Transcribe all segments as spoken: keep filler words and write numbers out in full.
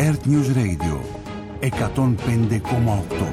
Earth News Radio εκατόν πέντε κόμμα οκτώ.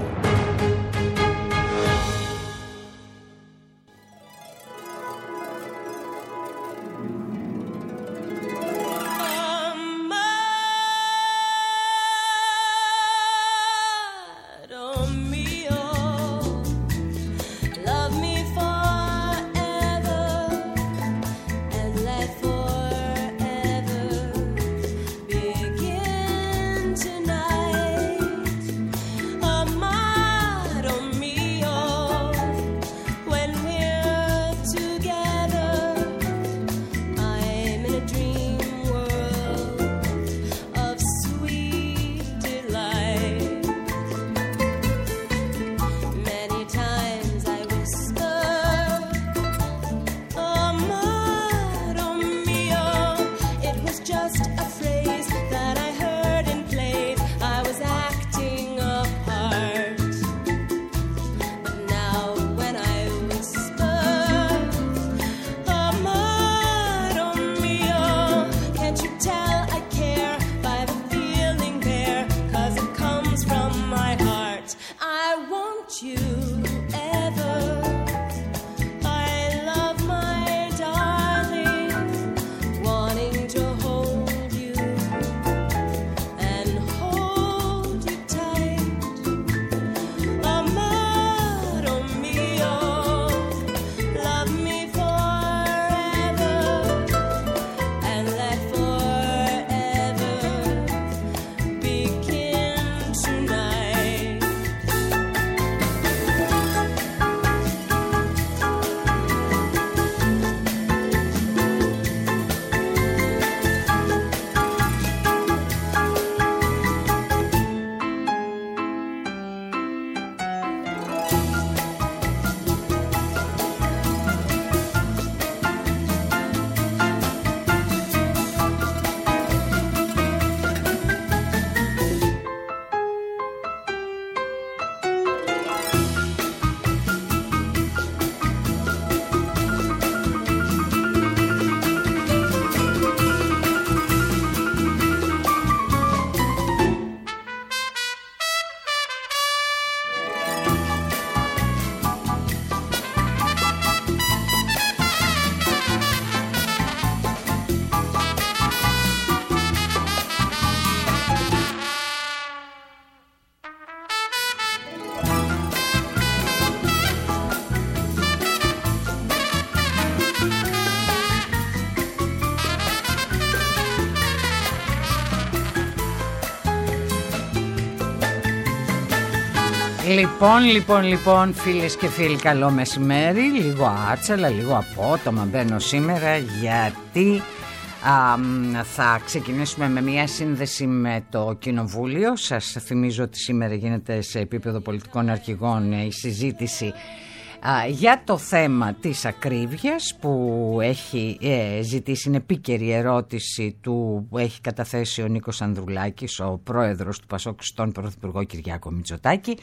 Λοιπόν, λοιπόν, λοιπόν, φίλες και φίλοι, καλό μεσημέρι. Λίγο άτσαλα, λίγο απότομα μπαίνω σήμερα, γιατί α, θα ξεκινήσουμε με μια σύνδεση με το Κοινοβούλιο. Σας θυμίζω ότι σήμερα γίνεται σε επίπεδο πολιτικών αρχηγών η συζήτηση α, για το θέμα της ακρίβειας που έχει ε, ζητήσει, είναι επίκαιρη ερώτηση του που έχει καταθέσει ο Νίκος Ανδρουλάκης, ο πρόεδρος του ΠΑΣΟΚ, στον Πρωθυπουργό Κυριάκο Μητσοτάκη.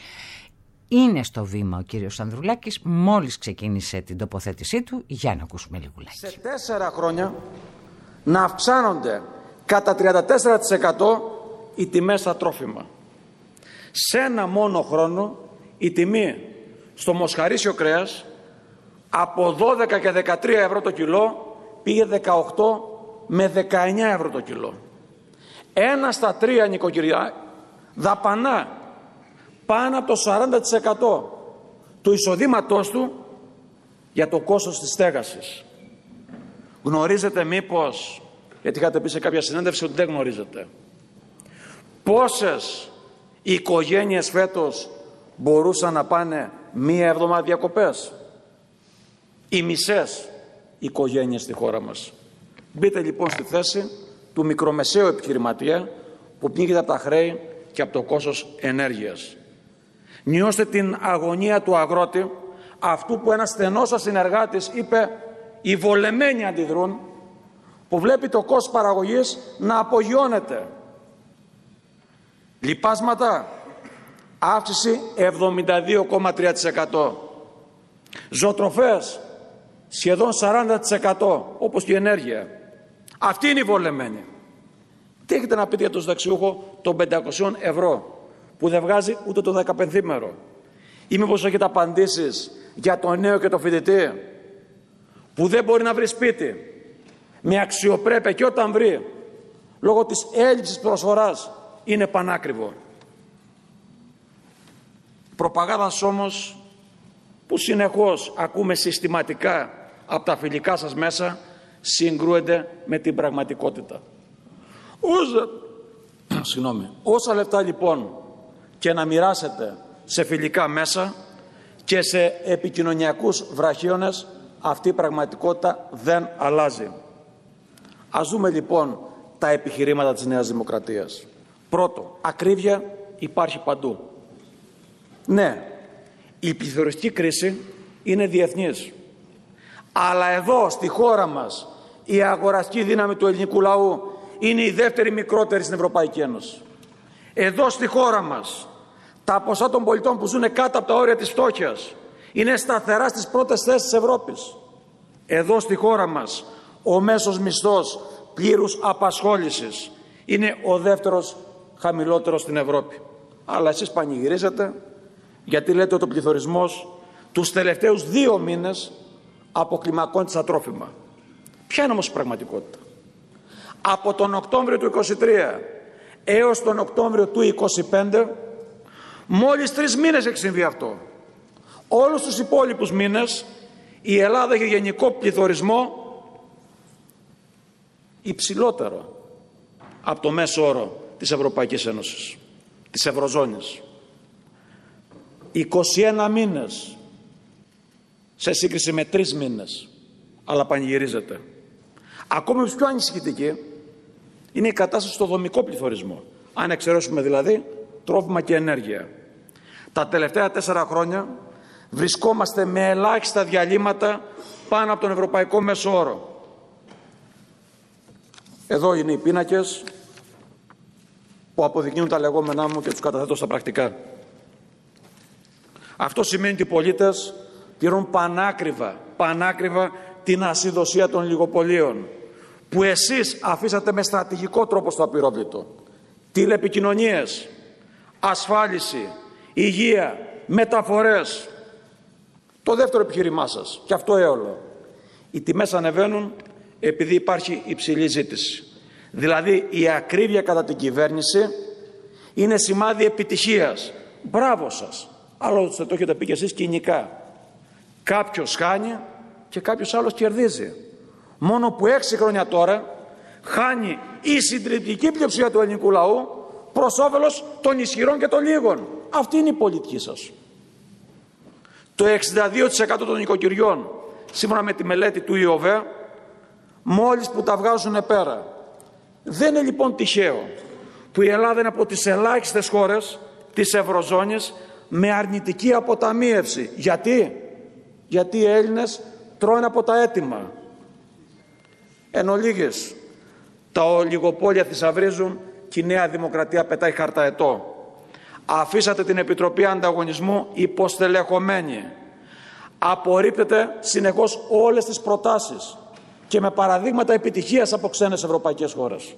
Είναι στο βήμα ο κύριος Ανδρουλάκης, μόλις ξεκίνησε την τοποθέτησή του, για να ακούσουμε λιγουλάκι. Σε τέσσερα χρόνια να αυξάνονται κατά τριάντα τέσσερα τοις εκατό οι τιμές στα τρόφιμα. Σε ένα μόνο χρόνο η τιμή στο μοσχαρίσιο κρέας από δώδεκα και δεκατρία ευρώ το κιλό πήγε δεκαοκτώ με δεκαεννιά ευρώ το κιλό. Ένα στα τρία νοικοκυριά δαπανά πάνω από το σαράντα τοις εκατό του εισοδήματός του για το κόστος της στέγασης. Γνωρίζετε μήπως, γιατί είχατε πει σε κάποια συνέντευξη ότι δεν γνωρίζετε, πόσες οικογένειες φέτος μπορούσαν να πάνε μία εβδομάδα διακοπές? Οι μισές οικογένειες στη χώρα μας. Μπείτε λοιπόν στη θέση του μικρομεσαίου επιχειρηματία που πνίγεται από τα χρέη και από το κόστος ενέργειας. Νιώστε την αγωνία του αγρότη, αυτού που ένας στενός σας συνεργάτης είπε οι βολεμένοι αντιδρούν, που βλέπει το κόστος παραγωγής να απογειώνεται. Λιπάσματα, αύξηση εβδομήντα δύο κόμμα τρία τοις εκατό. Ζωοτροφές, σχεδόν σαράντα τοις εκατό, όπως και η ενέργεια. Αυτή είναι η βολεμένη. Τι έχετε να πείτε για τον συνταξιούχο των πεντακόσια ευρώ που δεν βγάζει ούτε το δεκαπενθήμερο? Ή μήπως έχετε απαντήσεις για τον νέο και τον φοιτητή που δεν μπορεί να βρει σπίτι με αξιοπρέπεια και όταν βρει λόγω της έλλειψης προσφοράς είναι πανάκριβο? Προπαγάνδας όμως που συνεχώς ακούμε συστηματικά από τα φιλικά σας μέσα συγκρούεται με την πραγματικότητα. Όσα, συγγνώμη, όσα λεφτά λοιπόν και να μοιράσετε σε φιλικά μέσα και σε επικοινωνιακούς βραχίονες, αυτή η πραγματικότητα δεν αλλάζει. Ας δούμε λοιπόν τα επιχειρήματα της Νέας Δημοκρατίας. Πρώτο, ακρίβεια υπάρχει παντού. Ναι, η πληθωριστική κρίση είναι διεθνής. Αλλά εδώ στη χώρα μας η αγοραστική δύναμη του ελληνικού λαού είναι η δεύτερη μικρότερη στην Ευρωπαϊκή Ένωση. Εδώ στη χώρα μας τα ποσά των πολιτών που ζουν κάτω από τα όρια της φτώχειας είναι σταθερά στις πρώτες θέσεις της Ευρώπης. Εδώ στη χώρα μας ο μέσος μισθός πλήρους απασχόλησης είναι ο δεύτερος χαμηλότερος στην Ευρώπη. Αλλά εσείς πανηγυρίζετε γιατί λέτε ότι ο πληθωρισμός τους τελευταίους δύο μήνες αποκλιμακώνει στα τρόφιμα. Ποια είναι όμως η πραγματικότητα? Από τον Οκτώβριο του είκοσι τρία έως τον Οκτώβριο του είκοσι πέντε μόλις τρεις μήνες έχει συμβεί αυτό. Όλους τους υπόλοιπους μήνες η Ελλάδα έχει γενικό πληθωρισμό υψηλότερο από το μέσο όρο της Ευρωπαϊκής Ένωσης, της Ευρωζώνης. είκοσι ένα μήνες σε σύγκριση με τρεις μήνες, αλλά πανηγυρίζεται. Ακόμη πιο ανησυχητική είναι η κατάσταση στο δομικό πληθωρισμό, αν εξαιρέσουμε δηλαδή τρόφιμα και ενέργεια. Τα τελευταία τέσσερα χρόνια βρισκόμαστε με ελάχιστα διαλύματα πάνω από τον ευρωπαϊκό μέσο όρο. Εδώ είναι οι πίνακες που αποδεικνύουν τα λεγόμενά μου και τους καταθέτω στα πρακτικά. Αυτό σημαίνει ότι οι πολίτες πληρώνουν πανάκριβα, πανάκριβα την ασυδοσία των λιγοπολίων που εσείς αφήσατε με στρατηγικό τρόπο στο απειρόβλητο. Τηλεπικοινωνίες, ασφάλιση, υγεία, μεταφορές. Το δεύτερο επιχείρημά σας, και αυτό έολο. Οι τιμές ανεβαίνουν επειδή υπάρχει υψηλή ζήτηση. Δηλαδή η ακρίβεια κατά την κυβέρνηση είναι σημάδι επιτυχίας. Μπράβο σας. Άλλωστε το έχετε πει και εσείς κοινικά. Κάποιος χάνει και κάποιος άλλος κερδίζει. Μόνο που έξι χρόνια τώρα χάνει η συντριπτική πλειοψηφία του ελληνικού λαού προς όφελος των ισχυρών και των λίγων. Αυτή είναι η πολιτική σας. Το εξήντα δύο τοις εκατό των νοικοκυριών, σύμφωνα με τη μελέτη του ΙΟΒΕ, μόλις που τα βγάζουν πέρα. Δεν είναι λοιπόν τυχαίο που η Ελλάδα είναι από τις ελάχιστες χώρες της Ευρωζώνης με αρνητική αποταμίευση. Γιατί? Γιατί οι Έλληνες τρώνε από τα έτοιμα. Εν ολίγης, τα ολιγοπόλια θησαυρίζουν και η Νέα Δημοκρατία πετάει χαρταετό. Αφήσατε την Επιτροπή Ανταγωνισμού υποστελεχωμένη. Απορρίπτετε συνεχώς όλες τις προτάσεις και με παραδείγματα επιτυχίας από ξένες ευρωπαϊκές χώρες.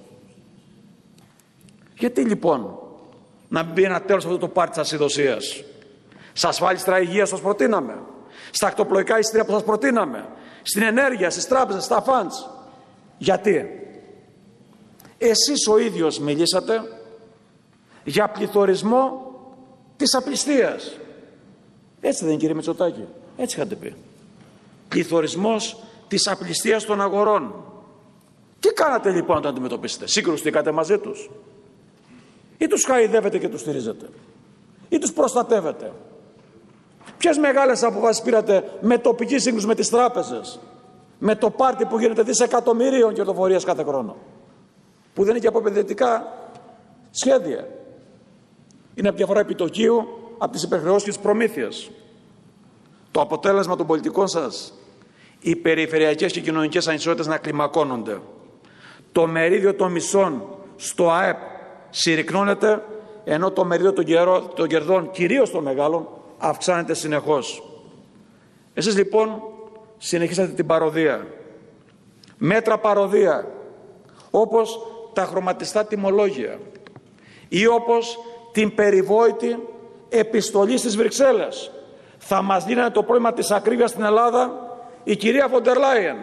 Γιατί λοιπόν να μπει ένα τέλος αυτό το πάρτι της ασυδοσίας? Στα ασφάλιστρα υγείας σας προτείναμε, στα ακτοπλοϊκά εισιτήρια που σας προτείναμε, στην ενέργεια, στις τράπεζες, στα φαντς. Γιατί? Εσείς ο ίδιος μιλήσατε για πληθωρισμό της απληστίας. Έτσι δεν είναι, κύριε Μητσοτάκη? Έτσι είχατε πει. Πληθωρισμός της απληστίας των αγορών. Τι κάνατε λοιπόν να το αντιμετωπίσετε? Συγκρουστήκατε μαζί τους? Ή τους χαϊδεύετε και τους στηρίζετε? Ή τους προστατεύετε? Ποιες μεγάλες αποφάσεις πήρατε με τοπική σύγκρουση με τις τράπεζες, με το πάρτι που γίνεται δισεκατομμυρίων κερδοφορίας κάθε χρόνο, που δεν είναι και αποπαιδευτικά σχέδια? Είναι από διαφορά επιτοκίου από τις υπερχρεώσεις και τις προμήθειες. Το αποτέλεσμα των πολιτικών σας, οι περιφερειακές και κοινωνικές ανισότητες να κλιμακώνονται. Το μερίδιο των μισών στο ΑΕΠ συρρυκνώνεται, ενώ το μερίδιο των, καιρό, των κερδών, κυρίως των μεγάλων, αυξάνεται συνεχώς. Εσείς λοιπόν συνεχίσατε την παροδία. Μέτρα παροδία, όπως τα χρωματιστά τιμολόγια ή όπως την περιβόητη επιστολή στις Βρυξέλλες. Θα μας λύνανε το πρόβλημα της ακρίβειας στην Ελλάδα η κυρία Φοντερ Λάιεν.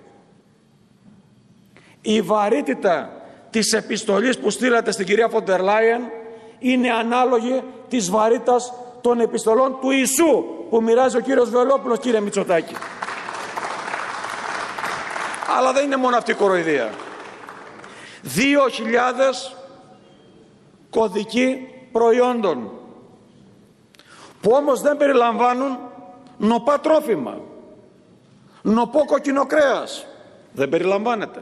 Η βαρύτητα της επιστολής που στείλατε στην κυρία Φοντερ Λάιεν είναι ανάλογη της βαρύτητας των επιστολών του Ιησού που μοιράζει ο κύριος Βελόπουλος, κύριε Μητσοτάκη. Αλλά δεν είναι μόνο αυτή η κοροϊδία. Δύο χιλιάδες κωδικοί προϊόντων που όμως δεν περιλαμβάνουν νοπά τρόφιμα, νοπό κόκκινο κρέας, δεν περιλαμβάνεται,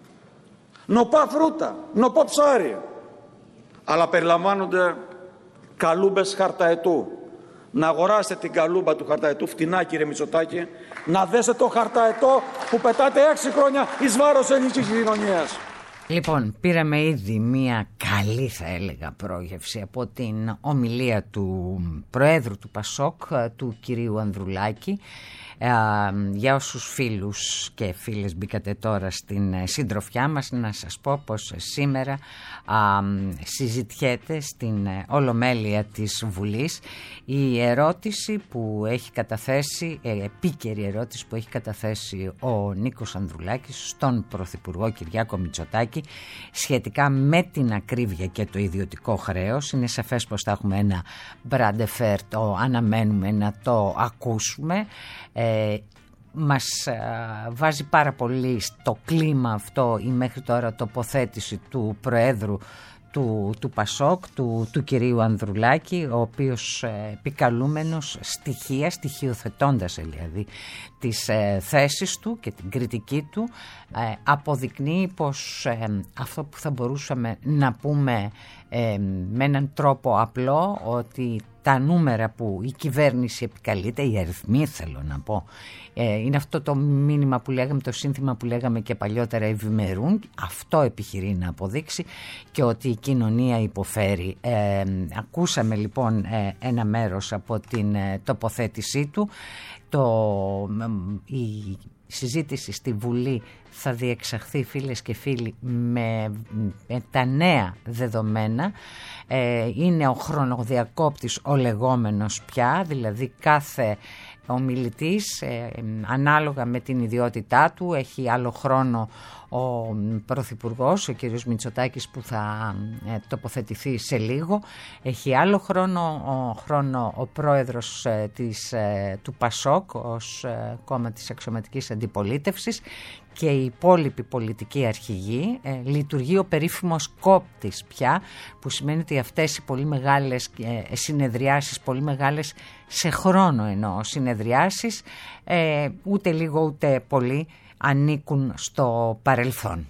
νοπά φρούτα, νοπό ψάρι, αλλά περιλαμβάνονται καλούμπες χαρταετού. Να αγοράσετε την καλούμπα του χαρταετού φτηνά, κύριε Μητσοτάκη, να δέσετε το χαρταετό που πετάτε έξι χρόνια εις βάρος ελληνικής κοινωνίας. Λοιπόν, πήραμε ήδη μία καλή, θα έλεγα, πρόγευση από την ομιλία του Προέδρου του Πασόκ, του κυρίου Ανδρουλάκη. Ε, για όσους φίλους και φίλες μπήκατε τώρα στην συντροφιά μας, να σας πω πως σήμερα α, συζητιέται στην Ολομέλεια της Βουλής η ερώτηση που έχει καταθέσει, ε, επίκαιρη ερώτηση που έχει καταθέσει ο Νίκος Ανδρουλάκης στον Πρωθυπουργό Κυριάκο Μητσοτάκη σχετικά με την ακρίβεια και το ιδιωτικό χρέος. Είναι σαφές πως θα έχουμε ένα μπραντεφέρ, το αναμένουμε να το ακούσουμε. Ε, μας α, βάζει πάρα πολύ στο κλίμα αυτό η μέχρι τώρα τοποθέτηση του Προέδρου του, του Πασόκ, του, του κυρίου Ανδρουλάκη, ο οποίος ε, επικαλούμενος στοιχεία, στοιχειοθετώντας δηλαδή τις ε, θέσεις του και την κριτική του, ε, αποδεικνύει πως ε, αυτό που θα μπορούσαμε να πούμε ε, με έναν τρόπο απλό, ότι τα νούμερα που η κυβέρνηση επικαλείται, οι αριθμοί θέλω να πω, ε, είναι αυτό το μήνυμα που λέγαμε, το σύνθημα που λέγαμε και παλιότερα, ευημερούν. Αυτό επιχειρεί να αποδείξει και ότι η κοινωνία υποφέρει. Ε, ακούσαμε λοιπόν ε, ένα μέρος από την ε, τοποθέτησή του. Το, η συζήτηση στη Βουλή θα διεξαχθεί, φίλες και φίλοι, με, με τα νέα δεδομένα. Ε, είναι ο χρονοδιακόπτης ο λεγόμενος πια, δηλαδή κάθε ομιλητής ε, ανάλογα με την ιδιότητά του έχει άλλο χρόνο ο Πρωθυπουργός, ο κ. Μητσοτάκης, που θα ε, τοποθετηθεί σε λίγο, έχει άλλο χρόνο ο, χρόνο ο πρόεδρος ε, της, ε, του Πασόκ ως ε, κόμμα της αξιωματικής αντιπολίτευσης, και οι υπόλοιποι πολιτικοί αρχηγοί. Ε, λειτουργεί ο περίφημος κόπτης πια, που σημαίνει ότι αυτές οι πολύ μεγάλες ε, συνεδριάσεις, πολύ μεγάλες σε χρόνο εννοώ συνεδριάσεις, ε, ούτε λίγο ούτε πολύ, ανήκουν στο παρελθόν.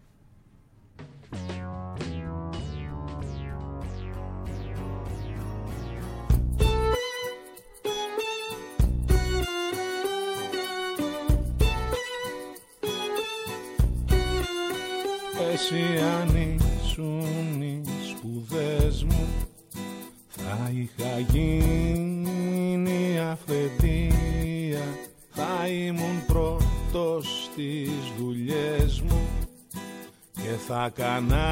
Εσύ αν ήσουν οι σπουδές μου, θα είχα γίνει αυθεντία, θα ήμουν πρώτος στις δουλειές μου και θα κάνα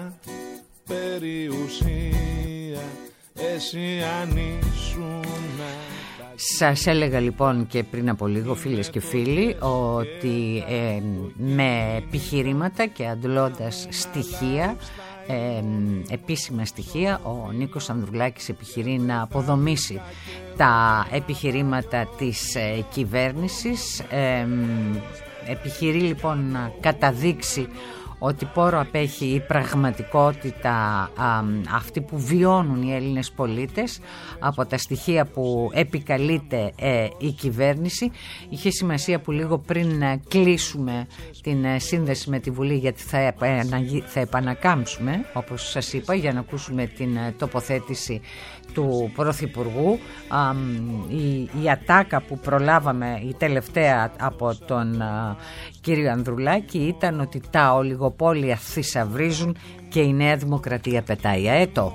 περιουσία. Εσύ αν ήσουν. Σας έλεγα λοιπόν και πριν από λίγο, φίλες και φίλοι, ότι ε, με επιχειρήματα και αντλώντας στοιχεία, ε, επίσημα στοιχεία, ο Νίκος Ανδρουλάκης επιχειρεί να αποδομήσει τα επιχειρήματα της ε, κυβέρνησης. Ε, επιχειρεί λοιπόν να καταδείξει ότι πόρο απέχει η πραγματικότητα α, αυτή που βιώνουν οι Έλληνες πολίτες από τα στοιχεία που επικαλείται ε, η κυβέρνηση. Είχε σημασία που λίγο πριν ε, κλείσουμε την ε, σύνδεση με τη Βουλή, γιατί θα, επανα, θα επανακάμψουμε, όπως σας είπα, για να ακούσουμε την ε, τοποθέτηση του Πρωθυπουργού. Α, η, η ατάκα που προλάβαμε, η τελευταία από τον α, κύριο Ανδρουλάκη, ήταν ότι τα ολιγοπόλια θησαυρίζουν και η Νέα Δημοκρατία πετάει αέτο.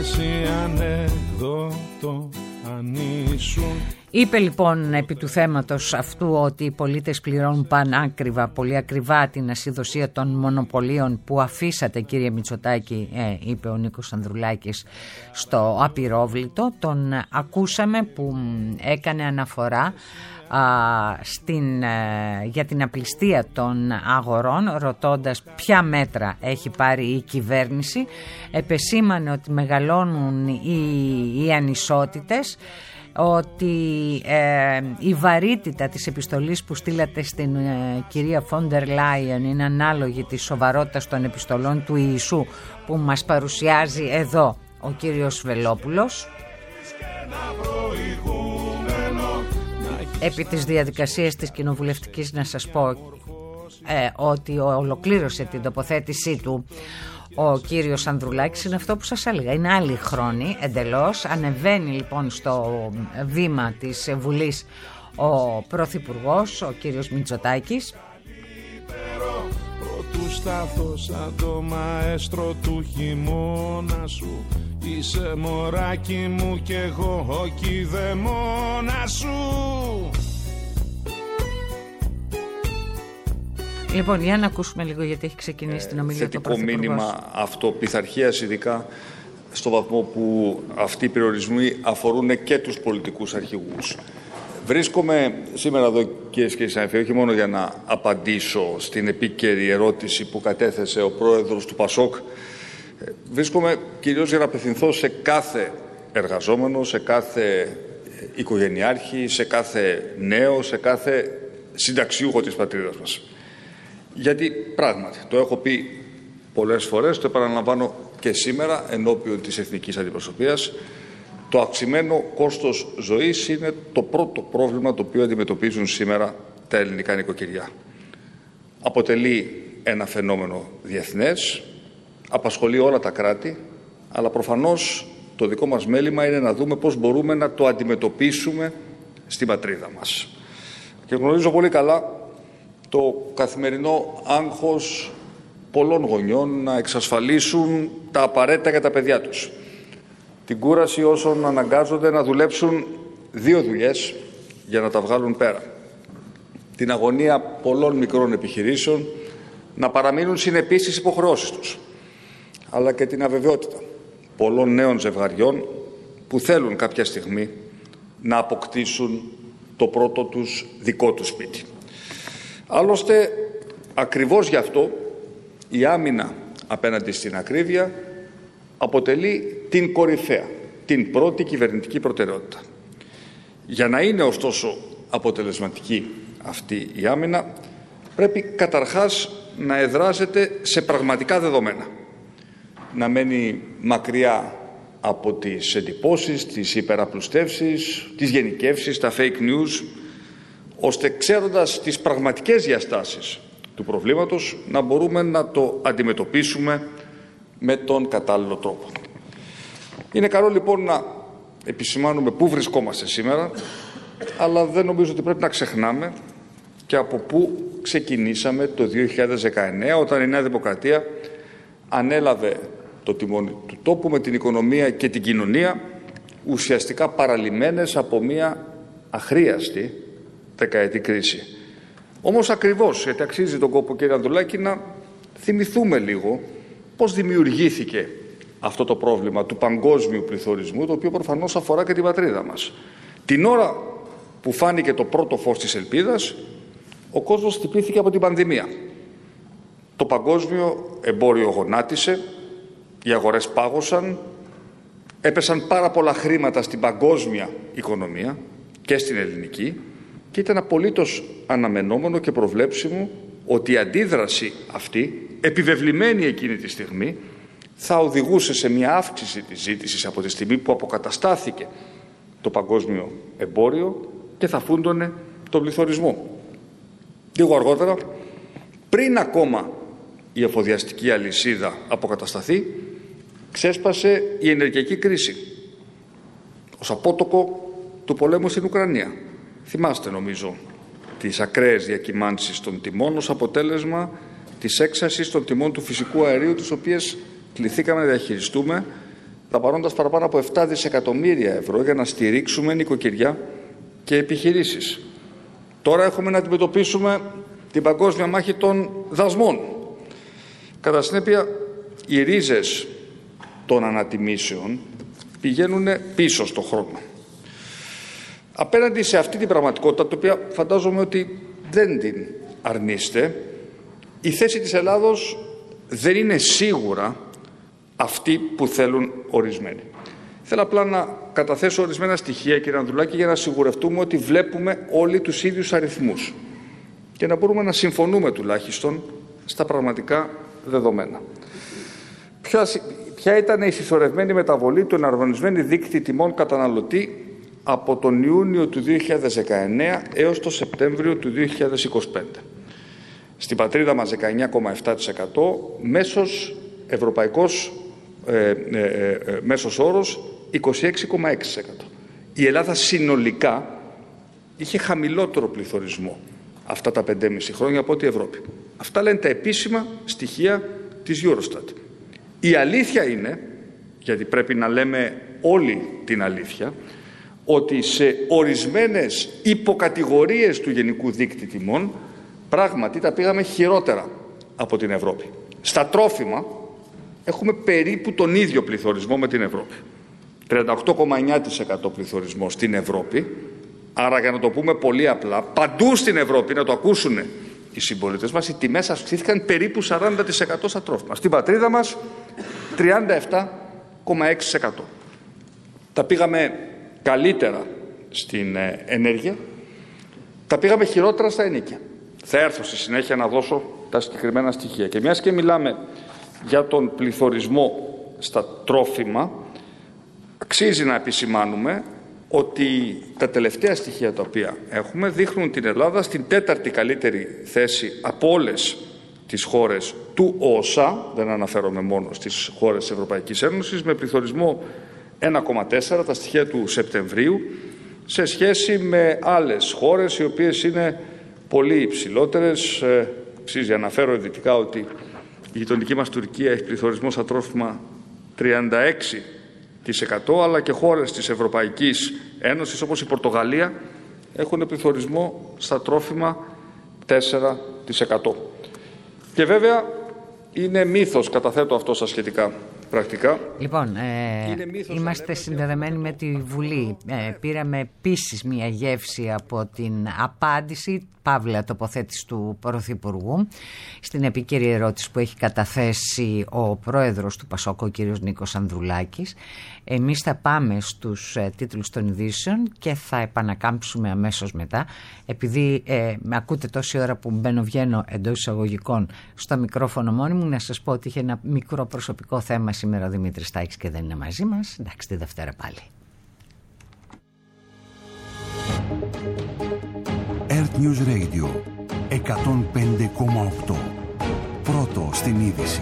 εσύ ανέκδοτο αν ήσουν. Είπε λοιπόν επί του θέματος αυτού ότι οι πολίτες πληρώνουν πανάκριβα, πολύ ακριβά την ασυδοσία των μονοπωλίων που αφήσατε, κύριε Μητσοτάκη, ε, είπε ο Νίκος Ανδρουλάκης στο Απειρόβλητο. Τον ακούσαμε που έκανε αναφορά α, στην, ε, για την απληστία των αγορών, ρωτώντας ποια μέτρα έχει πάρει η κυβέρνηση. Επεσήμανε ότι μεγαλώνουν οι, οι ανισότητες, ότι ε, η βαρύτητα της επιστολής που στείλατε στην ε, κυρία Φόντερ Λάιεν είναι ανάλογη της σοβαρότητας των επιστολών του Ιησού που μας παρουσιάζει εδώ ο κύριος Βελόπουλος. Επί της διαδικασίας της κοινοβουλευτικής να σας πω ε, ότι ολοκλήρωσε την τοποθέτησή του ο κύριος Ανδρουλάκης. Είναι αυτό που σας έλεγα, είναι άλλη χρόνη εντελώς. Ανεβαίνει λοιπόν στο βήμα της Βουλής ο Πρωθυπουργός, ο κύριος Μητσοτάκης. Του σταθώ σαν το μαέστρο του χειμώνα σου. Είσαι μωράκι μου κι εγώ ο κηδεμόνα σου. Λοιπόν, για να ακούσουμε λίγο, γιατί έχει ξεκινήσει ε, την ομιλία του Πρωθυπουργού. Θετικό μήνυμα αυτοπιθαρχίας, ειδικά στο βαθμό που αυτοί οι περιορισμοί αφορούν και τους πολιτικούς αρχηγούς. Βρίσκομαι σήμερα εδώ, κυρίες και κύριοι, όχι μόνο για να απαντήσω στην επίκαιρη ερώτηση που κατέθεσε ο πρόεδρος του ΠΑΣΟΚ. Βρίσκομαι κυρίως για να απευθυνθώ σε κάθε εργαζόμενο, σε κάθε οικογενειάρχη, σε κάθε νέο, σε κάθε συνταξιούχο της πατρίδας μας. Γιατί πράγματι, το έχω πει πολλές φορές, το επαναλαμβάνω και σήμερα ενώπιον της εθνικής αντιπροσωπείας, το αυξημένο κόστος ζωής είναι το πρώτο πρόβλημα το οποίο αντιμετωπίζουν σήμερα τα ελληνικά νοικοκυριά. Αποτελεί ένα φαινόμενο διεθνές, απασχολεί όλα τα κράτη, αλλά προφανώς το δικό μας μέλημα είναι να δούμε πώς μπορούμε να το αντιμετωπίσουμε στην πατρίδα μας. Και γνωρίζω πολύ καλά το καθημερινό άγχος πολλών γονιών να εξασφαλίσουν τα απαραίτητα για τα παιδιά τους. Την κούραση όσων αναγκάζονται να δουλέψουν δύο δουλειές για να τα βγάλουν πέρα. Την αγωνία πολλών μικρών επιχειρήσεων να παραμείνουν συνεπείς στις υποχρεώσεις τους. Αλλά και την αβεβαιότητα πολλών νέων ζευγαριών που θέλουν κάποια στιγμή να αποκτήσουν το πρώτο τους δικό τους σπίτι. Άλλωστε, ακριβώς γι' αυτό η άμυνα απέναντι στην ακρίβεια αποτελεί την κορυφαία, την πρώτη κυβερνητική προτεραιότητα. Για να είναι ωστόσο αποτελεσματική αυτή η άμυνα, πρέπει καταρχάς να εδράζεται σε πραγματικά δεδομένα. Να μένει μακριά από τις εντυπώσεις, τις υπεραπλουστεύσεις, τις γενικεύσεις, τα fake news, ώστε ξέροντας τις πραγματικές διαστάσεις του προβλήματος να μπορούμε να το αντιμετωπίσουμε με τον κατάλληλο τρόπο. Είναι καλό λοιπόν να επισημάνουμε πού βρισκόμαστε σήμερα, αλλά δεν νομίζω ότι πρέπει να ξεχνάμε και από πού ξεκινήσαμε το δύο χιλιάδες δεκαεννέα, όταν η Νέα Δημοκρατία ανέλαβε το τιμόνι του τόπου με την οικονομία και την κοινωνία ουσιαστικά παραλυμμένες από μια αχρίαστη δεκαετή κρίση. Όμως ακριβώς, γιατί αξίζει τον κόπο, κύριε Ανδρουλάκη, να θυμηθούμε λίγο πώς δημιουργήθηκε αυτό το πρόβλημα του παγκόσμιου πληθωρισμού, το οποίο προφανώς αφορά και την πατρίδα μας. Την ώρα που φάνηκε το πρώτο φως της ελπίδας, ο κόσμος χτυπήθηκε από την πανδημία. Το παγκόσμιο εμπόριο γονάτισε, οι αγορές πάγωσαν, έπεσαν πάρα πολλά χρήματα στην παγκόσμια οικονομία και στην ελληνική και ήταν απολύτως αναμενόμενο και προβλέψιμο ότι η αντίδραση αυτή, επιβεβλημένη εκείνη τη στιγμή, θα οδηγούσε σε μια αύξηση της ζήτησης από τη στιγμή που αποκαταστάθηκε το παγκόσμιο εμπόριο και θα φούντωνε τον πληθωρισμό. Λίγο αργότερα, πριν ακόμα η εφοδιαστική αλυσίδα αποκατασταθεί, ξέσπασε η ενεργειακή κρίση ως απότοκο του πολέμου στην Ουκρανία. Θυμάστε νομίζω τις ακραίες διακυμάνσεις των τιμών ως αποτέλεσμα της έξασης των τιμών του φυσικού αερίου, τις οποίες κληθήκαμε να διαχειριστούμε δαπανώντας παραπάνω από επτά δισεκατομμύρια ευρώ για να στηρίξουμε νοικοκυριά και επιχειρήσεις. Τώρα έχουμε να αντιμετωπίσουμε την παγκόσμια μάχη των δασμών. Κατά συνέπεια, οι ρίζες των ανατιμήσεων πηγαίνουν πίσω στον χρόνο. Απέναντι σε αυτή την πραγματικότητα, την οποία φαντάζομαι ότι δεν την αρνείστε, η θέση της Ελλάδος δεν είναι σίγουρα αυτή που θέλουν ορισμένοι. Θέλω απλά να καταθέσω ορισμένα στοιχεία, κύριε Ανδρουλάκη, για να σιγουρευτούμε ότι βλέπουμε όλοι τους ίδιους αριθμούς και να μπορούμε να συμφωνούμε τουλάχιστον στα πραγματικά δεδομένα. Ποια, ποια ήταν η συσσωρευμένη μεταβολή του εναρμονισμένου δείκτη τιμών καταναλωτή από τον Ιούνιο του δύο χιλιάδες δεκαεννέα έως τον Σεπτέμβριο του δύο χιλιάδες είκοσι πέντε. Στην πατρίδα μας δεκαεννέα κόμμα επτά τοις εκατό, μέσος ευρωπαϊκός ε, ε, ε, μέσος όρος είκοσι έξι κόμμα έξι τοις εκατό. Η Ελλάδα συνολικά είχε χαμηλότερο πληθωρισμό αυτά τα πέντε και μισό χρόνια από ό,τι η Ευρώπη. Αυτά λένε τα επίσημα στοιχεία της Eurostat. Η αλήθεια είναι, γιατί πρέπει να λέμε όλη την αλήθεια, ότι σε ορισμένες υποκατηγορίες του γενικού δείκτη τιμών πράγματι τα πήγαμε χειρότερα από την Ευρώπη. Στα τρόφιμα έχουμε περίπου τον ίδιο πληθωρισμό με την Ευρώπη. τριάντα οκτώ κόμμα εννέα τοις εκατό πληθωρισμό στην Ευρώπη. Άρα, για να το πούμε πολύ απλά, παντού στην Ευρώπη, να το ακούσουν οι συμπολίτες μας, οι τιμές αυξήθηκαν περίπου σαράντα τοις εκατό στα τρόφιμα. Στην πατρίδα μας τριάντα επτά κόμμα έξι τοις εκατό. Τα πήγαμε καλύτερα στην ε, ενέργεια, τα πήγαμε χειρότερα στα ενοίκια. Θα έρθω στη συνέχεια να δώσω τα συγκεκριμένα στοιχεία. Και μιας και μιλάμε για τον πληθωρισμό στα τρόφιμα, αξίζει να επισημάνουμε ότι τα τελευταία στοιχεία τα οποία έχουμε δείχνουν την Ελλάδα στην τέταρτη καλύτερη θέση από όλες τις χώρες του ΟΣΑ, δεν αναφέρομαι μόνο στις χώρες της Ευρωπαϊκής Ένωσης, με πληθωρισμό ένα κόμμα τέσσερα, τα στοιχεία του Σεπτεμβρίου, σε σχέση με άλλες χώρες οι οποίες είναι πολύ υψηλότερες. Αξίζει να αναφέρω ειδικά ότι η γειτονική μας Τουρκία έχει πληθωρισμό στα τρόφιμα τριάντα έξι τοις εκατό, αλλά και χώρες της Ευρωπαϊκής Ένωσης όπως η Πορτογαλία έχουν πληθωρισμό στα τρόφιμα τέσσερα τοις εκατό. Και βέβαια είναι μύθος, καταθέτω αυτό στα σχετικά πρακτικά. Λοιπόν, ε, είμαστε συνδεδεμένοι με τη Βουλή. Ε, πήραμε επίσης μια γεύση από την απάντηση, παύλα τοποθέτηση του Πρωθυπουργού, στην επίκαιρη ερώτηση που έχει καταθέσει ο πρόεδρος του ΠΑΣΟΚ, ο κύριος Νίκος Ανδρουλάκης. Εμείς θα πάμε στους ε, τίτλους των ειδήσεων και θα επανακάμψουμε αμέσως μετά. Επειδή ε, με ακούτε τόση ώρα που μπαίνω βγαίνω εντός εισαγωγικών στο μικρόφωνο μόνη μου, να σας πω ότι είχε ένα μικρό προσωπικό θέμα σήμερα ο Δημήτρης Στάκης και δεν είναι μαζί μας. Εντάξει, τη Δευτέρα πάλι. Earth News Radio εκατόν πέντε κόμμα οκτώ. Πρώτο στην είδηση.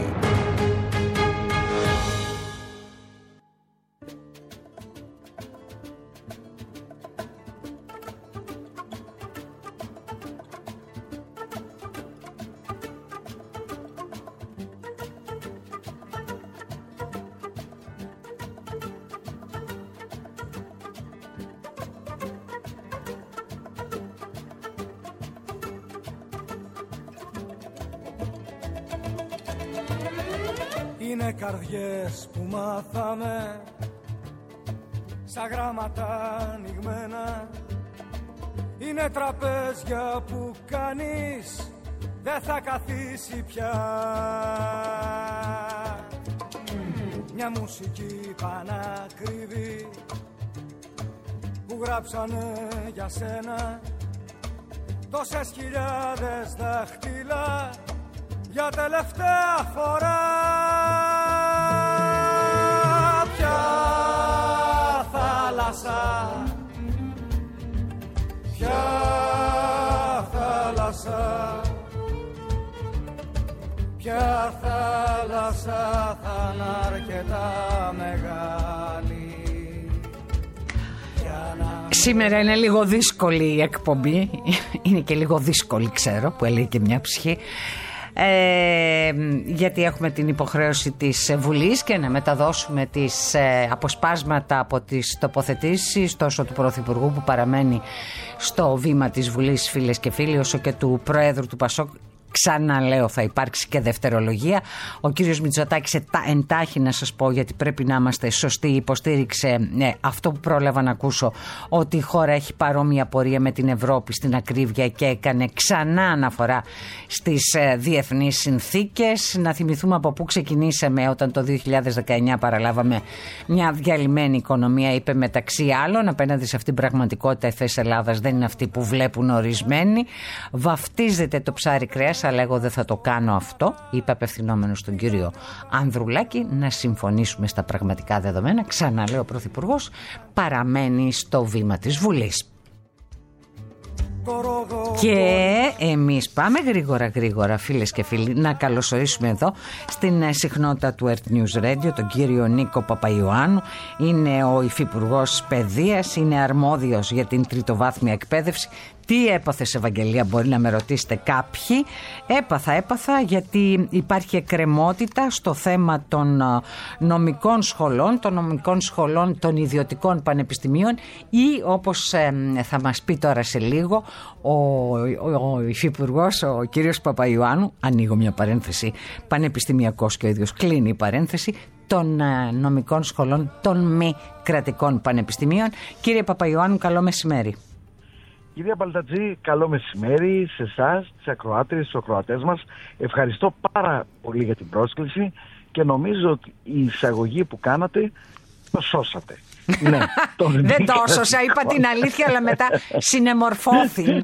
Είναι καρδιές που μάθαμε σαν γράμματα ανοιγμένα. Είναι τραπέζια που κανείς δεν θα καθίσει πια. Μια μουσική πανακριβή που γράψανε για σένα τόσες χιλιάδες δάχτυλα για τελευταία φορά. Ποια θάλασσα, ποια θάλασσα, ποια θάλασσα θα είναι αρκετά μεγάλη. Σήμερα είναι λίγο δύσκολη η εκπομπή. Είναι και λίγο δύσκολη, ξέρω, που έλεγε και μια ψυχή. ε, γιατί έχουμε την υποχρέωση της Βουλής και να μεταδώσουμε τις ε, αποσπάσματα από τις τοποθετήσεις τόσο του Πρωθυπουργού που παραμένει στο βήμα της Βουλής, φίλες και φίλοι, όσο και του Προέδρου του Πασόκ. Ξαναλέω, θα υπάρξει και δευτερολογία. Ο κύριος Μητσοτάκης εντάχει να σας πω, γιατί πρέπει να είμαστε σωστοί, υποστήριξε ναι, αυτό που πρόλαβα να ακούσω, ότι η χώρα έχει παρόμοια πορεία με την Ευρώπη στην ακρίβεια και έκανε ξανά αναφορά στις ε, διεθνείς συνθήκες. Να θυμηθούμε από πού ξεκινήσαμε όταν το δύο χιλιάδες δεκαεννιά παραλάβαμε μια διαλυμένη οικονομία. Είπε μεταξύ άλλων, απέναντι σε αυτήν την πραγματικότητα η θέση Ελλάδας δεν είναι αυτή που βλέπουν ορισμένοι. Βαφτίζεται το ψάρι κρέας, αλλά εγώ δεν θα το κάνω αυτό, είπε απευθυνόμενος στον κύριο Ανδρουλάκη. Να συμφωνήσουμε στα πραγματικά δεδομένα. Ξαναλέω, ο Πρωθυπουργός παραμένει στο βήμα της Βουλής. Και εμείς πάμε γρήγορα γρήγορα, φίλες και φίλοι, να καλωσορίσουμε εδώ στην συχνότητα του Earth News Radio τον κύριο Νίκο Παπαϊωάννου. Είναι ο Υφυπουργός Παιδείας, είναι αρμόδιος για την τριτοβάθμια εκπαίδευση. Τι έπαθες, Ευαγγελία, μπορεί να με ρωτήσετε κάποιοι. Έπαθα, έπαθα γιατί υπάρχει εκκρεμότητα στο θέμα των νομικών σχολών, των νομικών σχολών των ιδιωτικών πανεπιστημίων ή, όπως ε, θα μας πει τώρα σε λίγο ο, ο, ο Υφυπουργός, ο κύριος Παπαϊωάννου, ανοίγω μια παρένθεση, πανεπιστημιακός και ο ίδιος κλείνει η παρένθεση, των ε, νομικών σχολών των μη κρατικών πανεπιστημίων. Κύριε Παπαϊωάννου, καλό μεσημέρι. Κυρία Παλτατζή, καλό μεσημέρι σε εσάς, τις ακροάτριες, τους ακροατές μας. Ευχαριστώ πάρα πολύ για την πρόσκληση και νομίζω ότι η εισαγωγή που κάνατε το σώσατε. Ναι, το δεν το σώσα, είπα την αλήθεια, αλλά μετά συνεμορφώθη.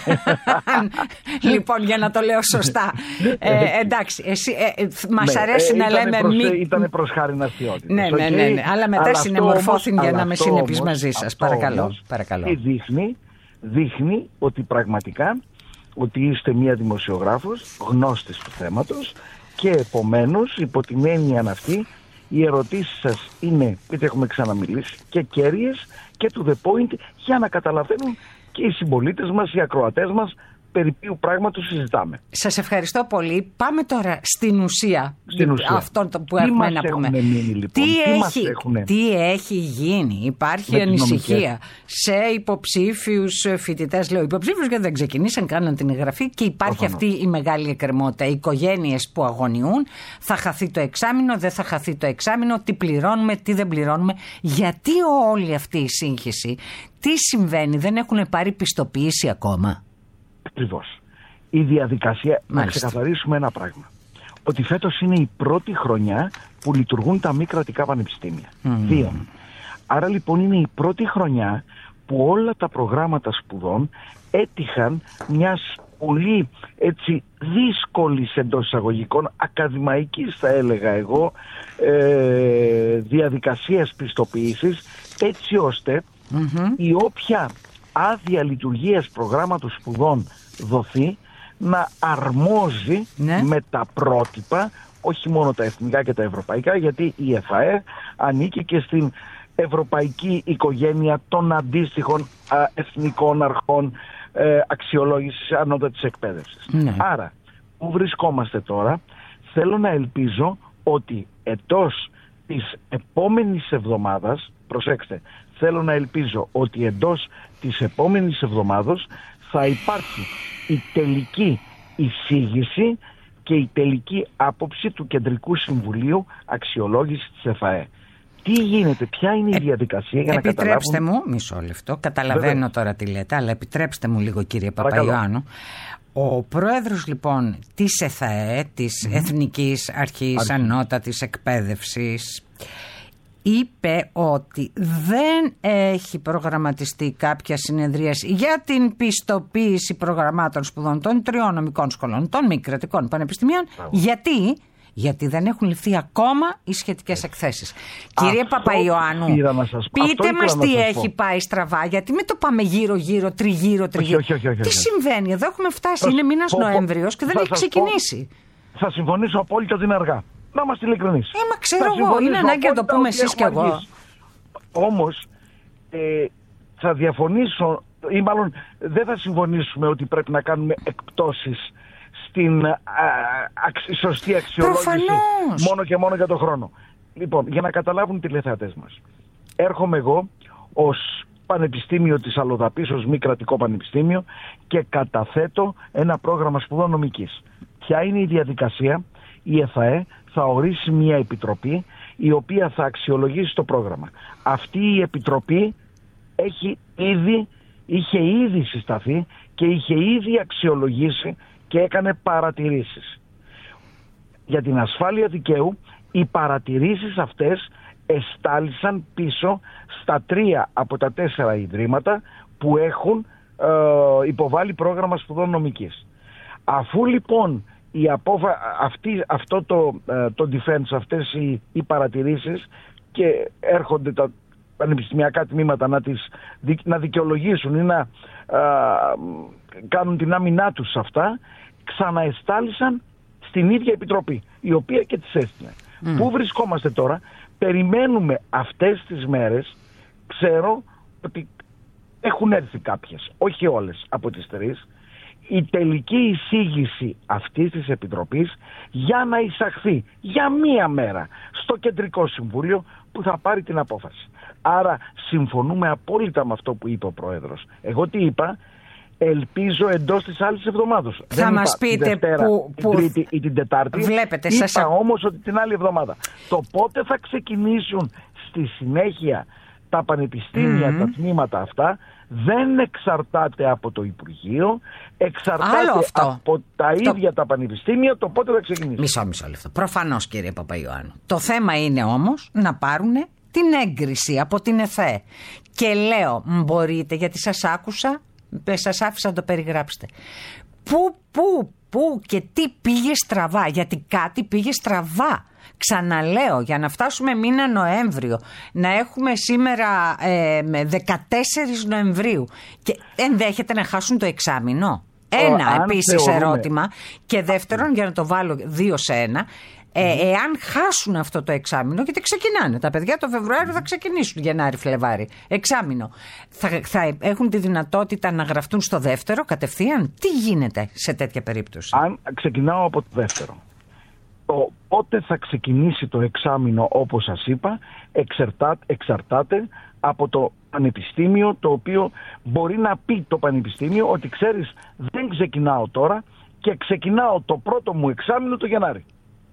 Λοιπόν, για να το λέω σωστά. Ε, εντάξει, εσύ, ε, μας ναι, αρέσει ε, να λέμε προς, μη... Ήταν προς χάριν αστιότητας. Ναι, ναι, ναι, ναι, αλλά μετά συνεμορφώθη για να με συνεπείς μαζί σας. Παρακαλώ, όμως, παρακαλώ. Τι δείχνει, δείχνει ότι πραγματικά ότι είστε μία δημοσιογράφος, γνώστης του θέματος και επομένως υπό την έννοια αυτή οι ερωτήσεις σας είναι, γιατί έχουμε ξαναμιλήσει, και κέρυες και to the point για να καταλαβαίνουν και οι συμπολίτες μας, οι ακροατές μας περί ποιου πράγματος συζητάμε. Σας ευχαριστώ πολύ. Πάμε τώρα στην ουσία, στην ουσία. Αυτό που τι έχουμε να πούμε. Μείνει, λοιπόν. Τι, τι, έχει, έχουνε... τι έχει γίνει. Υπάρχει ανησυχία σε υποψήφιους φοιτητές. Λέω υποψήφιους γιατί δεν ξεκινήσαν, κάναν την εγγραφή και υπάρχει Προφανώς. αυτή η μεγάλη εκκρεμότητα. Οι οικογένειες που αγωνιούν, θα χαθεί το εξάμηνο, δεν θα χαθεί το εξάμηνο, τι πληρώνουμε, τι δεν πληρώνουμε. Γιατί όλη αυτή η σύγχυση, τι συμβαίνει, δεν έχουν πάρει πιστοποίηση ακόμα? Ακριβώς. Η διαδικασία, Μάλιστα. να ξεκαθαρίσουμε ένα πράγμα. Ότι φέτος είναι η πρώτη χρονιά που λειτουργούν τα μη κρατικά πανεπιστήμια. Mm. Δύο. Άρα λοιπόν είναι η πρώτη χρονιά που όλα τα προγράμματα σπουδών έτυχαν μιας πολύ έτσι δύσκολης εντός εισαγωγικών, ακαδημαϊκής θα έλεγα εγώ, ε, διαδικασίας πιστοποίησης, έτσι ώστε mm-hmm. η όποια άδεια λειτουργίας προγράμματος σπουδών δοθεί να αρμόζει ναι. με τα πρότυπα, όχι μόνο τα εθνικά και τα ευρωπαϊκά, γιατί η ΕΦΑΕ ανήκει και στην ευρωπαϊκή οικογένεια των αντίστοιχων α, εθνικών αρχών ε, αξιολόγησης ανώτατης εκπαίδευσης. Ναι. Άρα, που βρισκόμαστε τώρα, θέλω να ελπίζω ότι εντός της επόμενης εβδομάδας, προσέξτε, θέλω να ελπίζω ότι εντός της επόμενης εβδομάδος θα υπάρχει η τελική εισήγηση και η τελική άποψη του Κεντρικού Συμβουλίου Αξιολόγησης της ΕΦΑΕ. Τι γίνεται, ποια είναι η διαδικασία για να καταλάβουν... Επιτρέψτε μου, μισό λεπτό, καταλαβαίνω Βέβαια. τώρα τι λέτε, αλλά επιτρέψτε μου λίγο κύριε Παπαϊωάννου. Ο πρόεδρος λοιπόν της ΕΘΑΕ, της mm-hmm. Εθνικής Αρχής Αρχή. Ανώτατης Εκπαίδευσης, είπε ότι δεν έχει προγραμματιστεί κάποια συνεδρίαση για την πιστοποίηση προγραμμάτων σπουδών των τριών νομικών σχολών, των μη κρατικών πανεπιστημίων. Μπράβο. Γιατί? Γιατί δεν έχουν ληφθεί ακόμα οι σχετικές εκθέσεις. Αυτό Κύριε Παπαϊωάννου, πείτε μας τι έχει πάει στραβά, γιατί μην το πάμε γύρω-γύρω, τριγύρω-τριγύρω. Όχι, όχι, όχι, όχι. Τι συμβαίνει, εδώ έχουμε φτάσει, θα είναι μήνας Νοέμβριος και δεν έχει ξεκινήσει. Πω, θα συμφωνήσω απόλυτα ότι είναι αργά. Να είμαστε ειλικρινείς. Ε, μα ξέρω εγώ, είναι ανάγκη να το πούμε εσείς κι εγώ. Όμως, ε, θα διαφωνήσω, ή μάλλον δεν θα συμφωνήσουμε ότι πρέπει να κάνουμε εκπτώσεις στην α, α, σωστή αξιολόγηση. Προφανώς. Μόνο και μόνο για τον χρόνο. Λοιπόν, για να καταλάβουν οι τηλεθεατές μας. Έρχομαι εγώ ως Πανεπιστήμιο της Αλλοδαπής, ως μη κρατικό πανεπιστήμιο, και καταθέτω ένα πρόγραμμα σπουδών νομικής. Ποια είναι η διαδικασία? Η ΕΦΑΕ θα ορίσει μια επιτροπή η οποία θα αξιολογήσει το πρόγραμμα. Αυτή η επιτροπή έχει ήδη, είχε ήδη συσταθεί και είχε ήδη αξιολογήσει και έκανε παρατηρήσεις. Για την ασφάλεια δικαίου, οι παρατηρήσεις αυτές εστάλησαν πίσω στα τρία από τα τέσσερα ιδρύματα που έχουν ε, υποβάλει πρόγραμμα σπουδών νομικής. Αφού λοιπόν η απόφα... αυτή, αυτό το, ε, το defense, αυτές οι, οι παρατηρήσεις, και έρχονται τα πανεπιστημιακά τμήματα να, τις, να δικαιολογήσουν ή να ε, κάνουν την άμυνά τους σε αυτά, ξαναεστάλησαν στην ίδια επιτροπή, η οποία και τις έστειλε. Mm. Πού βρισκόμαστε τώρα? Περιμένουμε αυτές τις μέρες. Ξέρω ότι έχουν έρθει κάποιες, όχι όλες από τις τρεις, η τελική εισήγηση αυτής της επιτροπής για να εισαχθεί για μία μέρα στο Κεντρικό Συμβούλιο που θα πάρει την απόφαση. Άρα συμφωνούμε απόλυτα με αυτό που είπε ο Πρόεδρος. Εγώ τι είπα? Ελπίζω εντός της άλλης εβδομάδος. Θα Δεν μας είπα πείτε τη Δευτέρα, που, την που... Τρίτη ή την Τετάρτη. Βλέπετε, είπα σας... όμως ότι την άλλη εβδομάδα. Το πότε θα ξεκινήσουν στη συνέχεια τα πανεπιστήμια, mm. τα τμήματα αυτά, δεν εξαρτάται από το Υπουργείο, εξαρτάται από τα το... ίδια τα πανεπιστήμια το πότε θα ξεκινήσουν. Μισό, μισό λεπτό. Προφανώς, κύριε Παπαϊωάννου. Το θέμα είναι όμως να πάρουν την έγκριση από την ΕΘΕ. Και λέω, μπορείτε, γιατί σας άκουσα, σας άφησα να το περιγράψετε. Πού, πού, πού και τι πήγε στραβά? Γιατί κάτι πήγε στραβά. Ξαναλέω, για να φτάσουμε μήνα Νοέμβριο, να έχουμε σήμερα ε, δεκατέσσερις Νοεμβρίου και ενδέχεται να χάσουν το εξάμηνο. Ένα ο, επίσης θεωρούμε... ερώτημα. Και δεύτερον, για να το βάλω δύο σε ένα, ε, mm. εάν χάσουν αυτό το εξάμηνο, γιατί ξεκινάνε τα παιδιά το Φεβρουάριο, θα ξεκινήσουν Γενάρη, Φλεβάρι, εξάμηνο, θα, θα έχουν τη δυνατότητα να γραφτούν στο δεύτερο κατευθείαν? Τι γίνεται σε τέτοια περίπτωση? Αν ξεκινάω από το δεύτερο, το πότε θα ξεκινήσει το εξάμηνο, όπως σας είπα, εξαρτά, εξαρτάται από το πανεπιστήμιο, το οποίο μπορεί να πει το πανεπιστήμιο ότι ξέρεις, δεν ξεκινάω τώρα και ξεκινάω το πρώτο μου εξάμηνο το Γενάρη.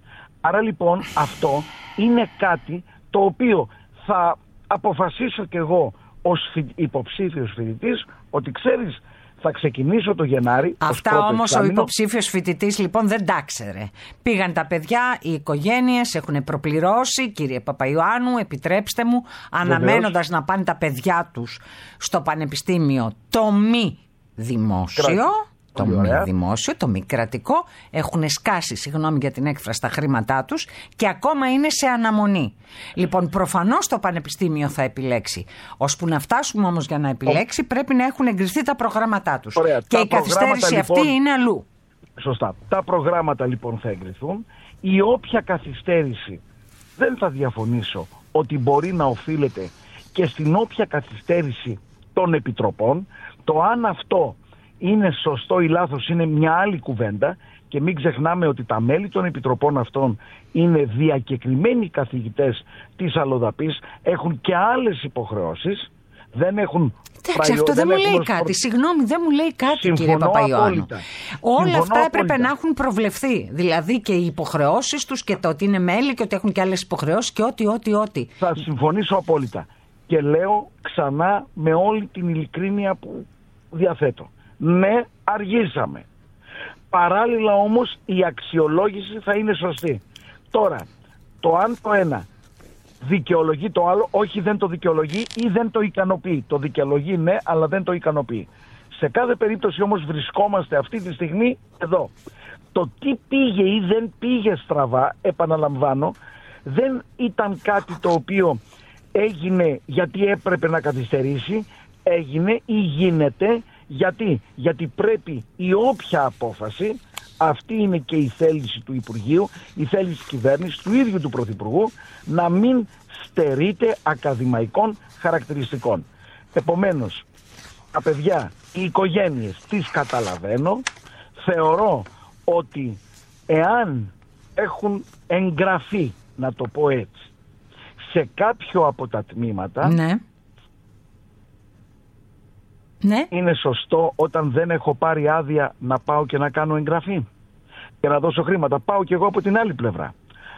Άρα λοιπόν αυτό είναι κάτι το οποίο θα αποφασίσω κι εγώ ως υποψήφιος φοιτητής, ότι ξέρεις, θα ξεκινήσω το Γενάρη. Αυτά όμως ο υποψήφιος φοιτητής λοιπόν δεν τα ξέρε. Πήγαν τα παιδιά, οι οικογένειες έχουν προπληρώσει. Κύριε Παπαϊωάννου, επιτρέψτε μου, αναμένοντας να πάνε τα παιδιά τους στο πανεπιστήμιο το μη δημόσιο, Κράτη. το μη δημόσιο, το μη κρατικό, έχουν σκάσει, συγγνώμη για την έκφραση, τα χρήματά τους και ακόμα είναι σε αναμονή. Λοιπόν, προφανώς το πανεπιστήμιο θα επιλέξει. Ώσπου να φτάσουμε όμως για να επιλέξει, πρέπει να έχουν εγκριθεί τα προγράμματά τους. Ωραία, και η καθυστέρηση λοιπόν, αυτή είναι αλλού. Σωστά. Τα προγράμματα λοιπόν θα εγκριθούν. Η όποια καθυστέρηση, δεν θα διαφωνήσω ότι μπορεί να οφείλεται και στην όποια καθυστέρηση των επιτροπών. Το αν αυτό είναι σωστό ή λάθος είναι μια άλλη κουβέντα, και μην ξεχνάμε ότι τα μέλη των επιτροπών αυτών είναι διακεκριμένοι καθηγητές της Αλλοδαπής, έχουν και άλλες υποχρεώσεις, δεν έχουν... Εντάξει, αυτό δεν, δεν μου λέει κάτι, συγγνώμη, δεν μου λέει κάτι. Συμφωνώ, κύριε Παπαϊωάννου. Όλα Συμφωνώ αυτά έπρεπε απόλυτα. να έχουν προβλεφθεί, δηλαδή και οι υποχρεώσεις τους και το ότι είναι μέλη και ότι έχουν και άλλες υποχρεώσεις και ό,τι, ό,τι, ό,τι. Θα συμφωνήσω απόλυτα και λέω ξανά με όλη την ειλικρίνεια που διαθέτω. Ναι, αργήσαμε. Παράλληλα όμως η αξιολόγηση θα είναι σωστή. Τώρα, το αν το ένα δικαιολογεί το άλλο, όχι, δεν το δικαιολογεί ή δεν το ικανοποιεί. Το δικαιολογεί ναι, αλλά δεν το ικανοποιεί. Σε κάθε περίπτωση όμως βρισκόμαστε αυτή τη στιγμή εδώ. Το τι πήγε ή δεν πήγε στραβά, επαναλαμβάνω, δεν ήταν κάτι το οποίο έγινε γιατί έπρεπε να καθυστερήσει, έγινε ή γίνεται. Γιατί, γιατί πρέπει η όποια απόφαση, αυτή είναι και η θέληση του Υπουργείου, η θέληση της κυβέρνησης, του ίδιου του Πρωθυπουργού, να μην στερείται ακαδημαϊκών χαρακτηριστικών. Επομένως, τα παιδιά, οι οικογένειες τις καταλαβαίνω, θεωρώ ότι εάν έχουν εγγραφεί, να το πω έτσι, σε κάποιο από τα τμήματα, ναι. Ναι. είναι σωστό όταν δεν έχω πάρει άδεια να πάω και να κάνω εγγραφή και να δώσω χρήματα. Πάω και εγώ από την άλλη πλευρά.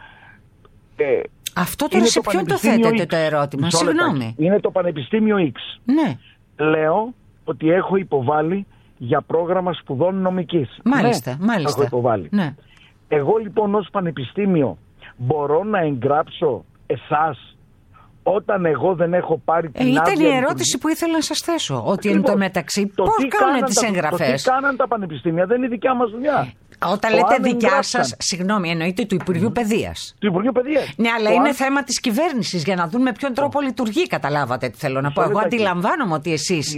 Ε, Αυτό τώρα σε ποιον το θέτετε X, το ερώτημα, συγγνώμη. Είναι το Πανεπιστήμιο X. Ναι. Λέω ότι έχω υποβάλει για πρόγραμμα σπουδών νομικής. Μάλιστα, ναι, μάλιστα. Έχω υποβάλει. Ναι. Εγώ λοιπόν ως πανεπιστήμιο μπορώ να εγγράψω εσάς όταν εγώ δεν έχω πάρει την ε, άδεια? Ήταν η ερώτηση που ήθελα να σας θέσω. Ότι εν τω μεταξύ πώς κάνουν τις εγγραφές? Το τι κάναν τα πανεπιστήμια δεν είναι δικιά μας δουλειά. Όταν λέτε δικιά σας, συγγνώμη, εννοείται του Υπουργείου Παιδείας. Του Υπουργείου Παιδείας. Ναι, αλλά το είναι αν... θέμα της κυβέρνησης για να δουν με ποιον τρόπο λειτουργεί. Καταλάβατε τι θέλω να πω? Εγώ αντιλαμβάνομαι ότι εσείς.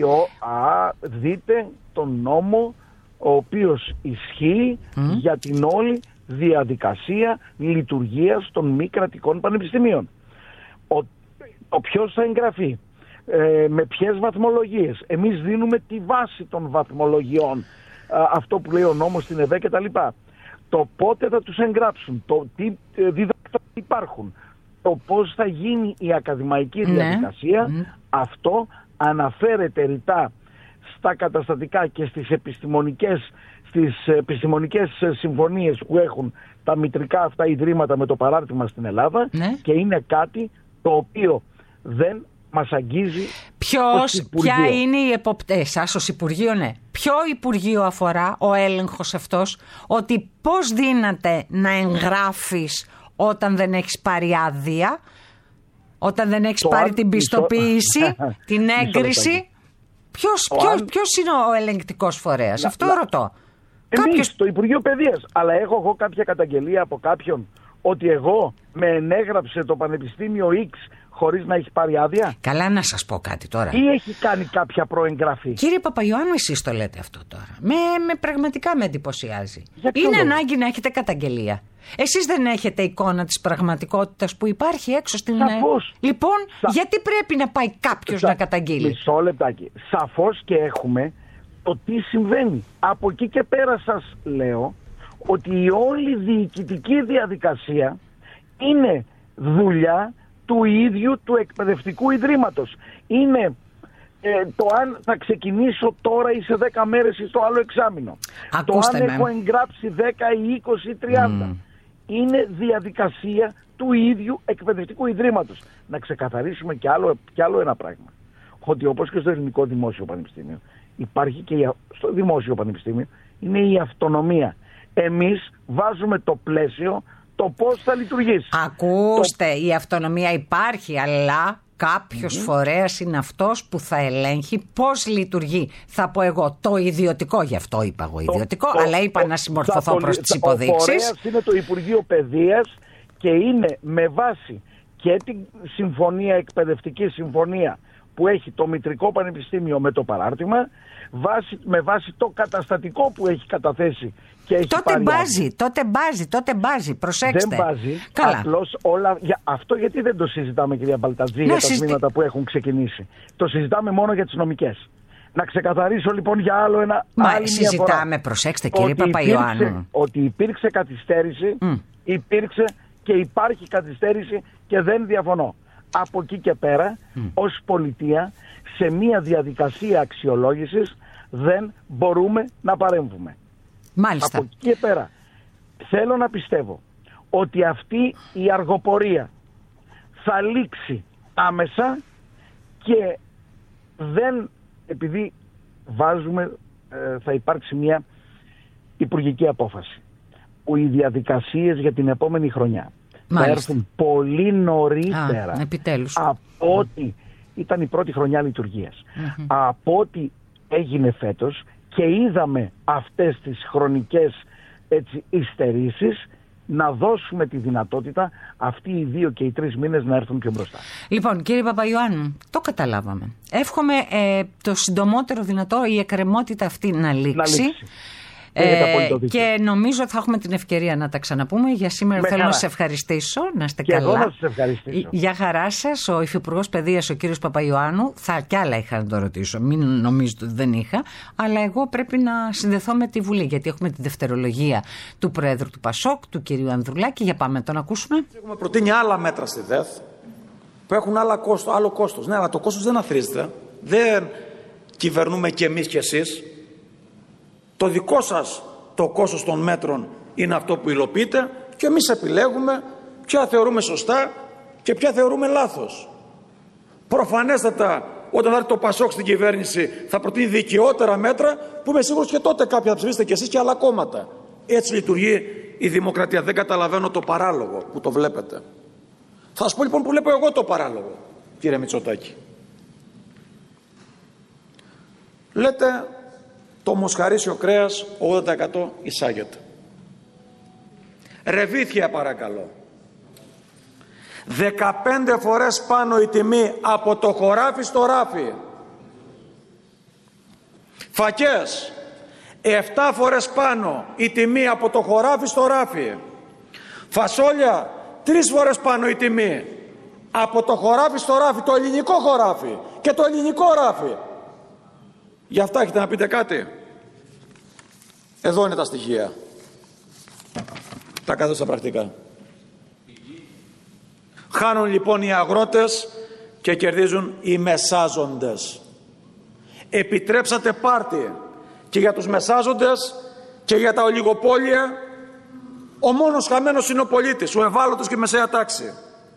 Α, δείτε τον νόμο ο οποίος ισχύει mm. για την όλη διαδικασία λειτουργίας των μη κρατικών πανεπιστημίων. Ο, ο ποιος θα εγγραφεί, ε, με ποιες βαθμολογίες. Εμείς δίνουμε τη βάση των βαθμολογιών. Αυτό που λέει ο νόμος στην ΕΔΕ και τα λοιπά. Το πότε θα τους εγγράψουν, το τι διδακτά υπάρχουν, το πώς θα γίνει η ακαδημαϊκή διαδικασία, ναι. αυτό αναφέρεται ρητά στα καταστατικά και στις επιστημονικές, στις επιστημονικές συμφωνίες που έχουν τα μητρικά αυτά ιδρύματα με το παράρτημα στην Ελλάδα, ναι. και είναι κάτι το οποίο δεν μας αγγίζει. Ποιος, ποια είναι η εποπτεία, εσάς ως Υπουργείο, ναι. Ποιο Υπουργείο αφορά ο έλεγχος αυτός, ότι πώς δύναται να εγγράφεις όταν δεν έχεις πάρει άδεια, όταν δεν έχεις το πάρει αν... την πιστοποίηση, την έγκριση? Ποιος, ποιος, αν... ποιος είναι ο ελεγκτικός φορέας? Να, αυτό να... ρωτώ. Εμείς, Κάποιος... το Υπουργείο Παιδείας. Αλλά έχω εγώ κάποια καταγγελία από κάποιον ότι εγώ με ενέγραψε το Πανεπιστήμιο X χωρίς να έχει πάρει άδεια? Καλά, να σας πω κάτι τώρα. Ή έχει κάνει κάποια προεγγραφή? Κύριε Παπαϊωάννου, εσείς το λέτε αυτό τώρα. Με, με πραγματικά με εντυπωσιάζει. Είναι λόγο? Ανάγκη να έχετε καταγγελία. Εσείς δεν έχετε εικόνα της πραγματικότητας που υπάρχει έξω στην... Σαφώς. Λοιπόν, Σα... γιατί πρέπει να πάει κάποιος Σα... να καταγγείλει? Μισό λεπτάκι. Σαφώς και έχουμε το τι συμβαίνει. Από εκεί και πέρα σας λέω ότι η όλη διοικητική διαδικασία είναι δουλειά του ίδιου του εκπαιδευτικού ιδρύματος. Είναι ε, το αν θα ξεκινήσω τώρα ή σε δέκα μέρες ή στο άλλο εξάμηνο. Ακούστε το αν με. έχω εγγράψει δέκα ή είκοσι ή τριάντα. Mm. Είναι διαδικασία του ίδιου εκπαιδευτικού ιδρύματος. Να ξεκαθαρίσουμε κι άλλο, κι άλλο ένα πράγμα. Ότι όπως και στο Ελληνικό Δημόσιο Πανεπιστήμιο υπάρχει και στο Δημόσιο Πανεπιστήμιο είναι η αυτονομία. Εμείς βάζουμε το πλαίσιο, το πώς θα λειτουργήσει. Ακούστε, το... η αυτονομία υπάρχει, αλλά κάποιος mm-hmm. φορέας είναι αυτός που θα ελέγχει πώς λειτουργεί. Θα πω εγώ το ιδιωτικό, γι' αυτό είπα εγώ ιδιωτικό, το, αλλά είπα το, να συμμορφωθώ προς τις υποδείξεις. Ο φορέας είναι το Υπουργείο Παιδείας και είναι με βάση και την συμφωνία, εκπαιδευτική συμφωνία που έχει το Μητρικό Πανεπιστήμιο με το παράρτημα, βάση, με βάση το καταστατικό που έχει καταθέσει και έχει τότε πάρει. Μπάζει, τότε μπάζει, τότε μπάζει, προσέξτε. Δεν μπάζει, Καλά. Απλώς όλα, για, αυτό γιατί δεν το συζητάμε, κυρία Μπαλτατζή, για τα συζητή... τμήματα που έχουν ξεκινήσει. Το συζητάμε μόνο για τις νομικές. Να ξεκαθαρίσω λοιπόν για άλλο ένα. Μα άλλη συζητάμε, μια προσέξτε κύριε Παπαϊωάννου. Ότι υπήρξε καθυστέρηση, mm. υπήρξε και υπάρχει καθυστέρηση και δεν διαφωνώ. Από εκεί και πέρα, mm. ως πολιτεία, σε μια διαδικασία αξιολόγησης δεν μπορούμε να παρέμβουμε. Μάλιστα. Από εκεί και πέρα, θέλω να πιστεύω ότι αυτή η αργοπορία θα λήξει άμεσα και δεν, επειδή βάζουμε, ε, θα υπάρξει μια υπουργική απόφαση που οι διαδικασίες για την επόμενη χρονιά Μάλιστα. θα έρθουν πολύ νωρίτερα. Α, επιτέλους. Από ό,τι ήταν η πρώτη χρονιά λειτουργίας. Mm-hmm. Από ό,τι έγινε φέτος και είδαμε αυτές τις χρονικές έτσι, υστερήσεις, να δώσουμε τη δυνατότητα αυτοί οι δύο και οι τρεις μήνες να έρθουν πιο μπροστά. Λοιπόν, κύριε Παπαϊωάννου, το καταλάβαμε. Εύχομαι ε, το συντομότερο δυνατό η εκκρεμότητα αυτή να λήξει. Να λήξει. Ε, και νομίζω θα έχουμε την ευκαιρία να τα ξαναπούμε. Για σήμερα Με θέλω χαρά. να σας ευχαριστήσω. Να είστε Και καλά. εγώ να σας ευχαριστήσω. Για χαρά σας, ο Υφυπουργός Παιδείας, ο κύριος Παπαϊωάννου, θα κι άλλα είχα να το ρωτήσω. Μην νομίζετε ότι δεν είχα. Αλλά εγώ πρέπει να συνδεθώ με τη Βουλή, γιατί έχουμε τη δευτερολογία του Προέδρου του Πασόκ, του κυρίου Ανδρουλάκη. Για πάμε να τον ακούσουμε. Έχουμε προτείνει άλλα μέτρα στη ΔΕΘ που έχουν άλλα κόστο, άλλο κόστος. Ναι, αλλά το κόστος δεν αθροίζεται. Δεν κυβερνούμε κι εμείς κι εσείς. Το δικό σας το κόστος των μέτρων είναι αυτό που υλοποιείτε και εμείς επιλέγουμε ποια θεωρούμε σωστά και ποια θεωρούμε λάθος. Προφανέστατα, όταν θα έρθει το Πασόκ στην κυβέρνηση, θα προτείνει δικαιότερα μέτρα που είμαι σίγουρος και τότε κάποια θα ψηφίσετε κι εσείς και άλλα κόμματα. Έτσι λειτουργεί η δημοκρατία. Δεν καταλαβαίνω το παράλογο που το βλέπετε. Θα σας πω λοιπόν που βλέπω εγώ το παράλογο, κύριε Μητσοτάκη. Λέτε το μοσχαρίσιο κρέας ογδόντα τοις εκατό εισάγεται. Ρεβίθια παρακαλώ. δεκαπέντε φορές πάνω η τιμή από το χωράφι στο ράφι. Φακές. επτά φορές πάνω η τιμή από το χωράφι στο ράφι. Φασόλια. Τρεις φορές πάνω η τιμή από το χωράφι στο ράφι, το ελληνικό χωράφι και το ελληνικό ράφι. Γι' αυτά έχετε να πείτε κάτι? Εδώ είναι τα στοιχεία. Τα κάτω στα πρακτικά. Χάνουν λοιπόν οι αγρότες και κερδίζουν οι μεσάζοντες. Επιτρέψατε πάρτι και για τους μεσάζοντες και για τα ολιγοπόλια. Ο μόνος χαμένος είναι ο πολίτης, ο ευάλωτος και η μεσαία τάξη.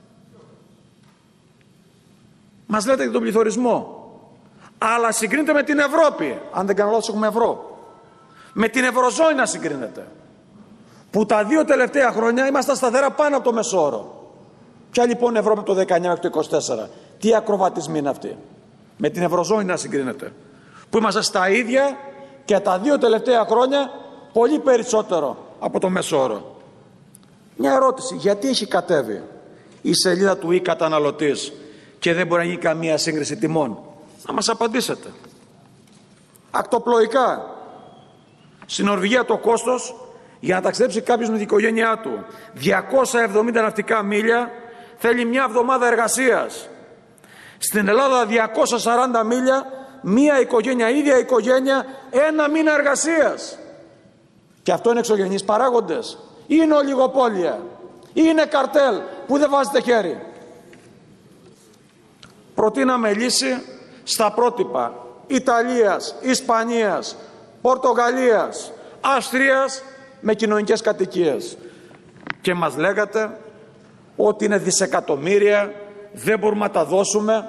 Μας λέτε για τον πληθωρισμό. Αλλά συγκρίνεται με την Ευρώπη. Αν δεν κάνω λάθος έχουμε ευρώ. Με την Ευρωζώνη να συγκρίνεται. Που τα δύο τελευταία χρόνια είμαστε σταθερά πάνω από το μεσόωρο. Ποια λοιπόν Ευρώπη από το δεκαεννιά μέχρι το είκοσι τέσσερα? Τι ακροβατισμοί είναι αυτοί? Με την Ευρωζώνη να συγκρίνεται. Που είμαστε στα ίδια και τα δύο τελευταία χρόνια πολύ περισσότερο από το μεσόωρο. Μια ερώτηση, γιατί έχει κατέβει η σελίδα του e-καταναλωτής και δεν μπορεί να γίνει καμία σύγκριση τιμών? Να μας απαντήσετε. Ακτοπλοϊκά. Στην Νορβηγία το κόστος για να ταξιδέψει κάποιος με την οικογένειά του διακόσια εβδομήντα ναυτικά μίλια θέλει μια εβδομάδα εργασίας. Στην Ελλάδα διακόσια σαράντα μίλια, μία οικογένεια, ίδια οικογένεια, ένα μήνα εργασίας. Και αυτό είναι εξωγενείς παράγοντες? Ή είναι ολιγοπόλια? Ή είναι καρτέλ που δεν βάζετε χέρι? Προτείναμε λύση στα πρότυπα Ιταλίας, Ισπανίας, Πορτογαλίας, Αυστρίας με κοινωνικές κατοικίες. Και μας λέγατε ότι είναι δισεκατομμύρια, δεν μπορούμε να τα δώσουμε.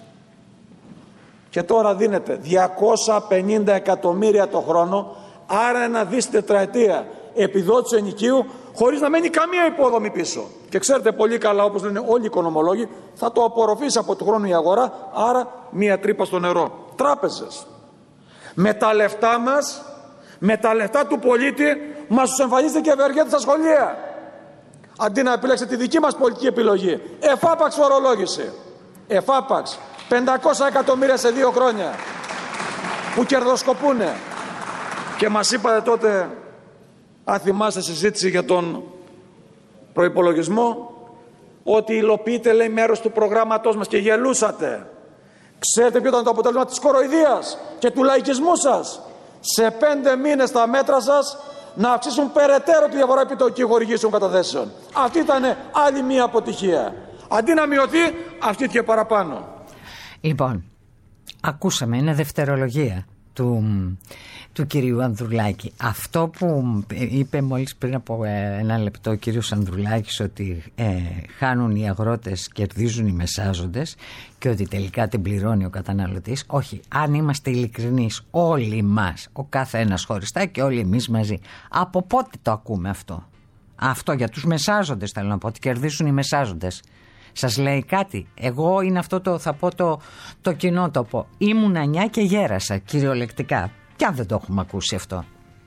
Και τώρα δίνεται διακόσια πενήντα εκατομμύρια το χρόνο, άρα ένα δις τετραετία επιδότηση ενοικίου, χωρίς να μένει καμία υπόδομη πίσω. Και ξέρετε πολύ καλά, όπως λένε όλοι οι οικονομολόγοι, θα το απορροφήσει από του χρόνου η αγορά, άρα μία τρύπα στο νερό. Τράπεζες. Με τα λεφτά μας, με τα λεφτά του πολίτη, μας τους εμφανίζετε και ευεργέτες στα σχολεία. Αντί να επιλέξετε τη δική μας πολιτική επιλογή. Εφάπαξ φορολόγηση. Εφάπαξ. πεντακόσια εκατομμύρια σε δύο χρόνια. Που κερδοσκοπούνε. Και μας είπατε τότε, αν θυμάστε συζήτηση για τον προϋπολογισμό, ότι υλοποιείται, λέει, μέρος του προγράμματός μας, και γελούσατε. Ξέρετε ποιο ήταν το αποτέλεσμα της κοροϊδίας και του λαϊκισμού σας? Σε πέντε μήνες τα μέτρα σας να αυξήσουν περαιτέρω τη διαφορά επιτοκίου χορηγήσεων καταθέσεων. Αυτή ήταν άλλη μία αποτυχία. Αντί να μειωθεί, αυξήθηκε παραπάνω. Λοιπόν, ακούσαμε, είναι δευτερολογία του, του κυρίου Ανδρουλάκη. Αυτό που είπε μόλις πριν από ένα λεπτό ο κύριος Ανδρουλάκης, ότι ε, χάνουν οι αγρότες, κερδίζουν οι μεσάζοντες και ότι τελικά την πληρώνει ο καταναλωτής. Όχι, αν είμαστε ειλικρινείς όλοι μας, ο κάθε ένας χωριστά και όλοι εμείς μαζί, από πότε το ακούμε αυτό? Αυτό για τους μεσάζοντες θέλω να πω, ότι κερδίσουν οι μεσάζοντες. Σας λέει κάτι? Εγώ είναι αυτό το, θα πω το, το κοινότοπο. Ήμουν νιά και γέρασα κυριολεκτικά. Κι αν δεν το έχουμε ακούσει αυτό.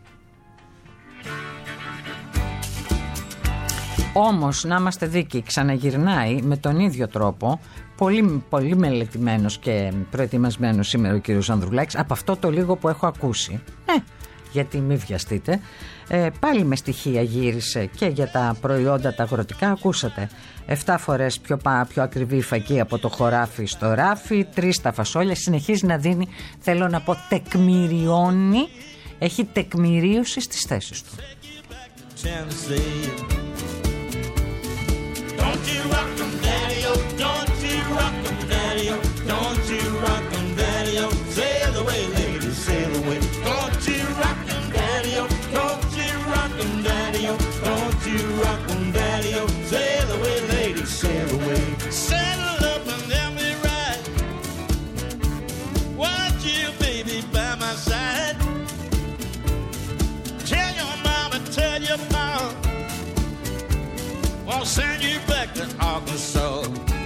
Όμως να είμαστε δίκαιοι, ξαναγυρνάει με τον ίδιο τρόπο, πολύ, πολύ μελετημένος και προετοιμασμένος σήμερα ο κύριος Ανδρουλάκης, από αυτό το λίγο που έχω ακούσει. Ναι, γιατί μην βιαστείτε. Ε, πάλι με στοιχεία γύρισε και για τα προϊόντα τα αγροτικά. Ακούσατε, εφτά φορές πιο, πιο ακριβή η φακή από το χωράφι στο ράφι, τρεις τα φασόλια. Συνεχίζει να δίνει, θέλω να πω, τεκμηριώνει, έχει τεκμηρίωση στις θέσεις του. Don't you rock 'em, daddy-o, don't you rock 'em, daddy-o, don't you rock 'em, daddy-o, sail away, ladies, sail away. Don't you rock 'em, daddy-o, don't you rock 'em, daddy-o, don't you rock 'em, daddy-o, sail away, ladies, sail away. Saddle up and let me ride. Want you, baby, by my side. Tell your mama, tell your mom, I'll send you back to Arkansas.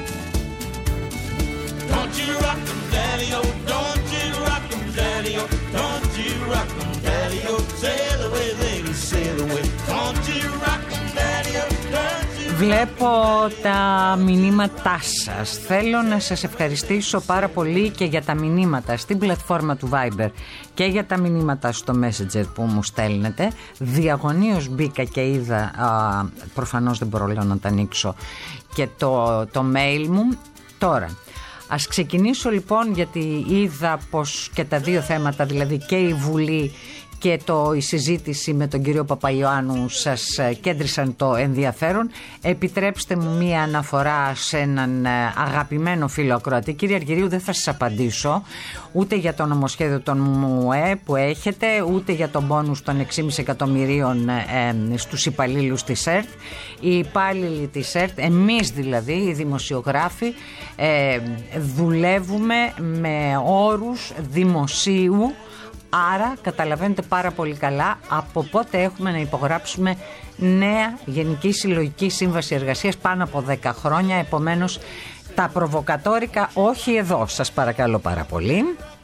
Don't you rock 'em, daddy-o, don't you rock 'em, daddy-o, don't you rock 'em, daddy-o, sail away, ladies, sail away. Don't you rock 'em, daddy-o, don't you. Βλέπω τα μηνύματά σας. Θέλω να σας ευχαριστήσω πάρα πολύ και για τα μηνύματα στην πλατφόρμα του Viber και για τα μηνύματα στο Messenger που μου στέλνετε. Διαγωνίως μπήκα και είδα, α, προφανώς δεν μπορώ λέω να τα ανοίξω, και το, το mail μου. Τώρα, ας ξεκινήσω λοιπόν, γιατί είδα πως και τα δύο θέματα, δηλαδή και η Βουλή και το, η συζήτηση με τον κύριο Παπαϊωάννου σας κέντρισαν το ενδιαφέρον. Επιτρέψτε μου μία αναφορά σε έναν αγαπημένο φίλο ακροατή. Κύριε Αργυρίου, δεν θα σας απαντήσω ούτε για το νομοσχέδιο των ΜΟΕ που έχετε, ούτε για τον πόνους των έξι κόμμα πέντε εκατομμυρίων ε, στους υπαλλήλους της ΕΡΤ. Οι υπάλληλοι της ΕΡΤ, εμείς δηλαδή οι δημοσιογράφοι, ε, δουλεύουμε με όρους δημοσίου. Άρα καταλαβαίνετε πάρα πολύ καλά από πότε έχουμε να υπογράψουμε νέα Γενική Συλλογική Σύμβαση Εργασίας, πάνω από δέκα χρόνια. Επομένως τα προβοκατόρικα όχι εδώ, σας παρακαλώ πάρα πολύ.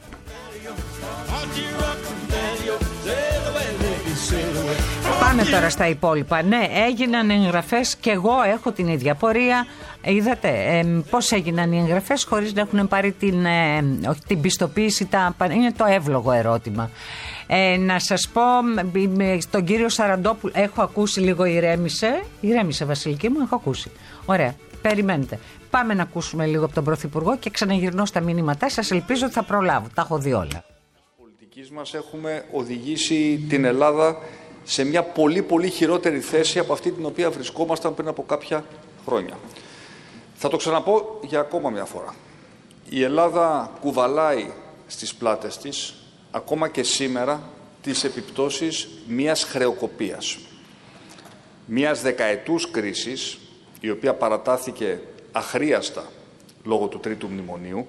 Πάμε τώρα στα υπόλοιπα. Ναι, έγιναν εγγραφές και εγώ έχω την ίδια πορεία. Είδατε ε, πώς έγιναν οι εγγραφές χωρίς να έχουν πάρει την, ε, όχι, την πιστοποίηση. Τα, είναι το εύλογο ερώτημα. Ε, να σας πω, στον κύριο Σαραντόπουλο έχω ακούσει λίγο, ηρέμησε. Ηρέμησε, Βασιλική μου, έχω ακούσει. Ωραία, περιμένετε. Πάμε να ακούσουμε λίγο από τον Πρωθυπουργό και ξαναγυρνώ στα μηνύματά σας. Ελπίζω ότι θα προλάβω. Τα έχω δει όλα. Πολιτικής μας έχουμε οδηγήσει την Ελλάδα σε μια πολύ πολύ χειρότερη θέση από αυτή την οποία βρισκόμασταν πριν από κάποια χρόνια. Θα το ξαναπώ για ακόμα μια φορά. Η Ελλάδα κουβαλάει στις πλάτες της, ακόμα και σήμερα, τις επιπτώσεις μιας χρεοκοπίας. Μιας δεκαετούς κρίσης, η οποία παρατάθηκε αχρίαστα λόγω του Τρίτου Μνημονίου,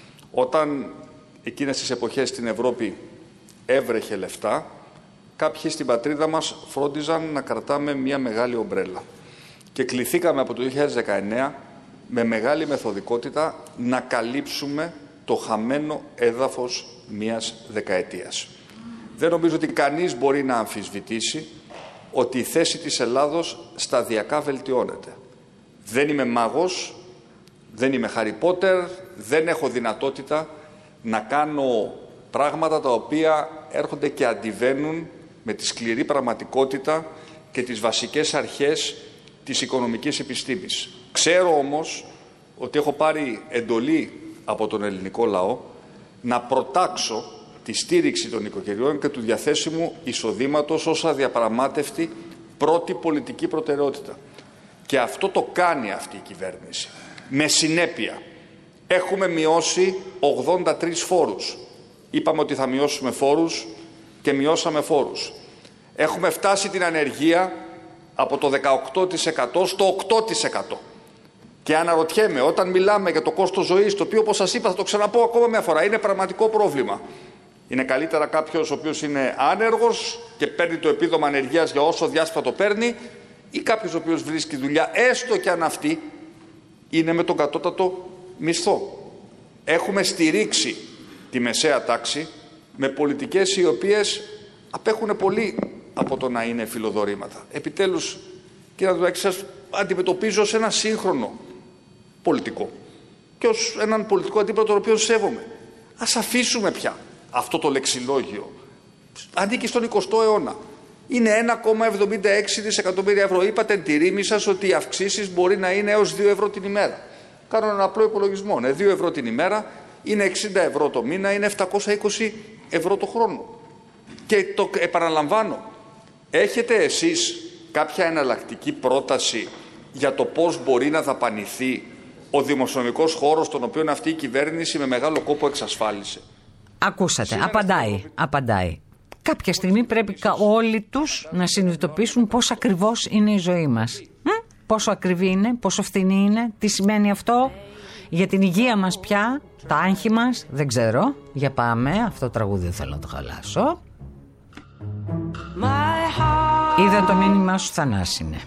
όταν εκείνες τις εποχές στην Ευρώπη έβρεχε λεφτά, κάποιοι στην πατρίδα μας φρόντιζαν να κρατάμε μια μεγάλη ομπρέλα. Και κληθήκαμε από το δύο χιλιάδες δεκαεννέα με μεγάλη μεθοδικότητα να καλύψουμε το χαμένο έδαφος μιας δεκαετίας. Δεν νομίζω ότι κανείς μπορεί να αμφισβητήσει ότι η θέση της Ελλάδος σταδιακά βελτιώνεται. Δεν είμαι μάγος, δεν είμαι Χάρι Πότερ, δεν έχω δυνατότητα να κάνω πράγματα τα οποία έρχονται και αντιβαίνουν με τη σκληρή πραγματικότητα και τις βασικές αρχές της οικονομικής επιστήμης. Ξέρω όμως ότι έχω πάρει εντολή από τον ελληνικό λαό να προτάξω τη στήριξη των οικοκυριών και του διαθέσιμου εισοδήματος ως αδιαπραγμάτευτη πρώτη πολιτική προτεραιότητα. Και αυτό το κάνει αυτή η κυβέρνηση. Με συνέπεια. Έχουμε μειώσει ογδόντα τρεις φόρους. Είπαμε ότι θα μειώσουμε φόρους και μειώσαμε φόρους. Έχουμε φτάσει την ανεργία από το δεκαοκτώ τοις εκατό στο οκτώ τοις εκατό. Και αναρωτιέμαι, όταν μιλάμε για το κόστος ζωής, το οποίο όπως σας είπα θα το ξαναπώ ακόμα μια φορά, είναι πραγματικό πρόβλημα. Είναι καλύτερα κάποιος ο οποίος είναι άνεργος και παίρνει το επίδομα ανεργίας για όσο διάστημα το παίρνει, ή κάποιος ο οποίος βρίσκει δουλειά, έστω και αν αυτή είναι με τον κατώτατο μισθό. Έχουμε στηρίξει τη μεσαία τάξη με πολιτικές οι οποίες απέχουν πολύ από το να είναι φιλοδορήματα. Επιτέλους, κύριε Ανδρουλάκη, σας αντιμετωπίζω ως ένα σύγχρονο πολιτικό και ως έναν πολιτικό αντίπαλο τον οποίο σέβομαι. Ας αφήσουμε πια αυτό το λεξιλόγιο ανήκει στον εικοστό αιώνα. Είναι ένα κόμμα εβδομήντα έξι δισεκατομμύρια ευρώ. Είπατε τη ρήμη σας ότι οι αυξήσεις μπορεί να είναι έως δύο ευρώ την ημέρα. Κάνω έναν απλό υπολογισμό. Είναι δύο ευρώ την ημέρα, είναι εξήντα ευρώ το μήνα, είναι επτακόσια είκοσι ευρώ το χρόνο. Και το επαναλαμβάνω, έχετε εσείς κάποια εναλλακτική πρόταση για το πώς μπορεί να δαπανηθεί ο δημοσιονομικός χώρος, τον οποίο αυτή η κυβέρνηση με μεγάλο κόπο εξασφάλισε? Ακούσατε, Σήμερα απαντάει, στο... απαντάει. Κάποια στιγμή πρέπει όλοι τους να συνειδητοποιήσουν πώς ακριβώς είναι η ζωή μας. Μ? Πόσο ακριβή είναι, πόσο φθηνή είναι, τι σημαίνει αυτό για την υγεία μας πια, τα άγχη μας, δεν ξέρω. Για πάμε, αυτό το τραγούδι δεν θέλω να το χαλάσω. Είδα το μήνυμά σου, Θανάση είναι.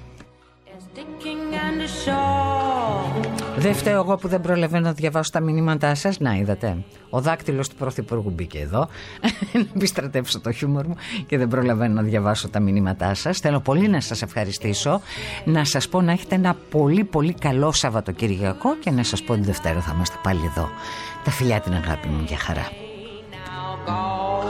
Δεν φταίω εγώ που δεν προλαβαίνω να διαβάσω τα μηνύματά σας. Να, είδατε. Ο δάκτυλος του Πρωθυπουργού μπήκε εδώ. Να επιστρατεύσω το χιούμορ μου και δεν προλαβαίνω να διαβάσω τα μηνύματά σας. Θέλω πολύ να σας ευχαριστήσω. Να σας πω να έχετε ένα πολύ πολύ καλό Σαββατοκυριακό και να σας πω την Δευτέρα θα είμαστε πάλι εδώ. Τα φιλιά, την αγάπη μου, για χαρά.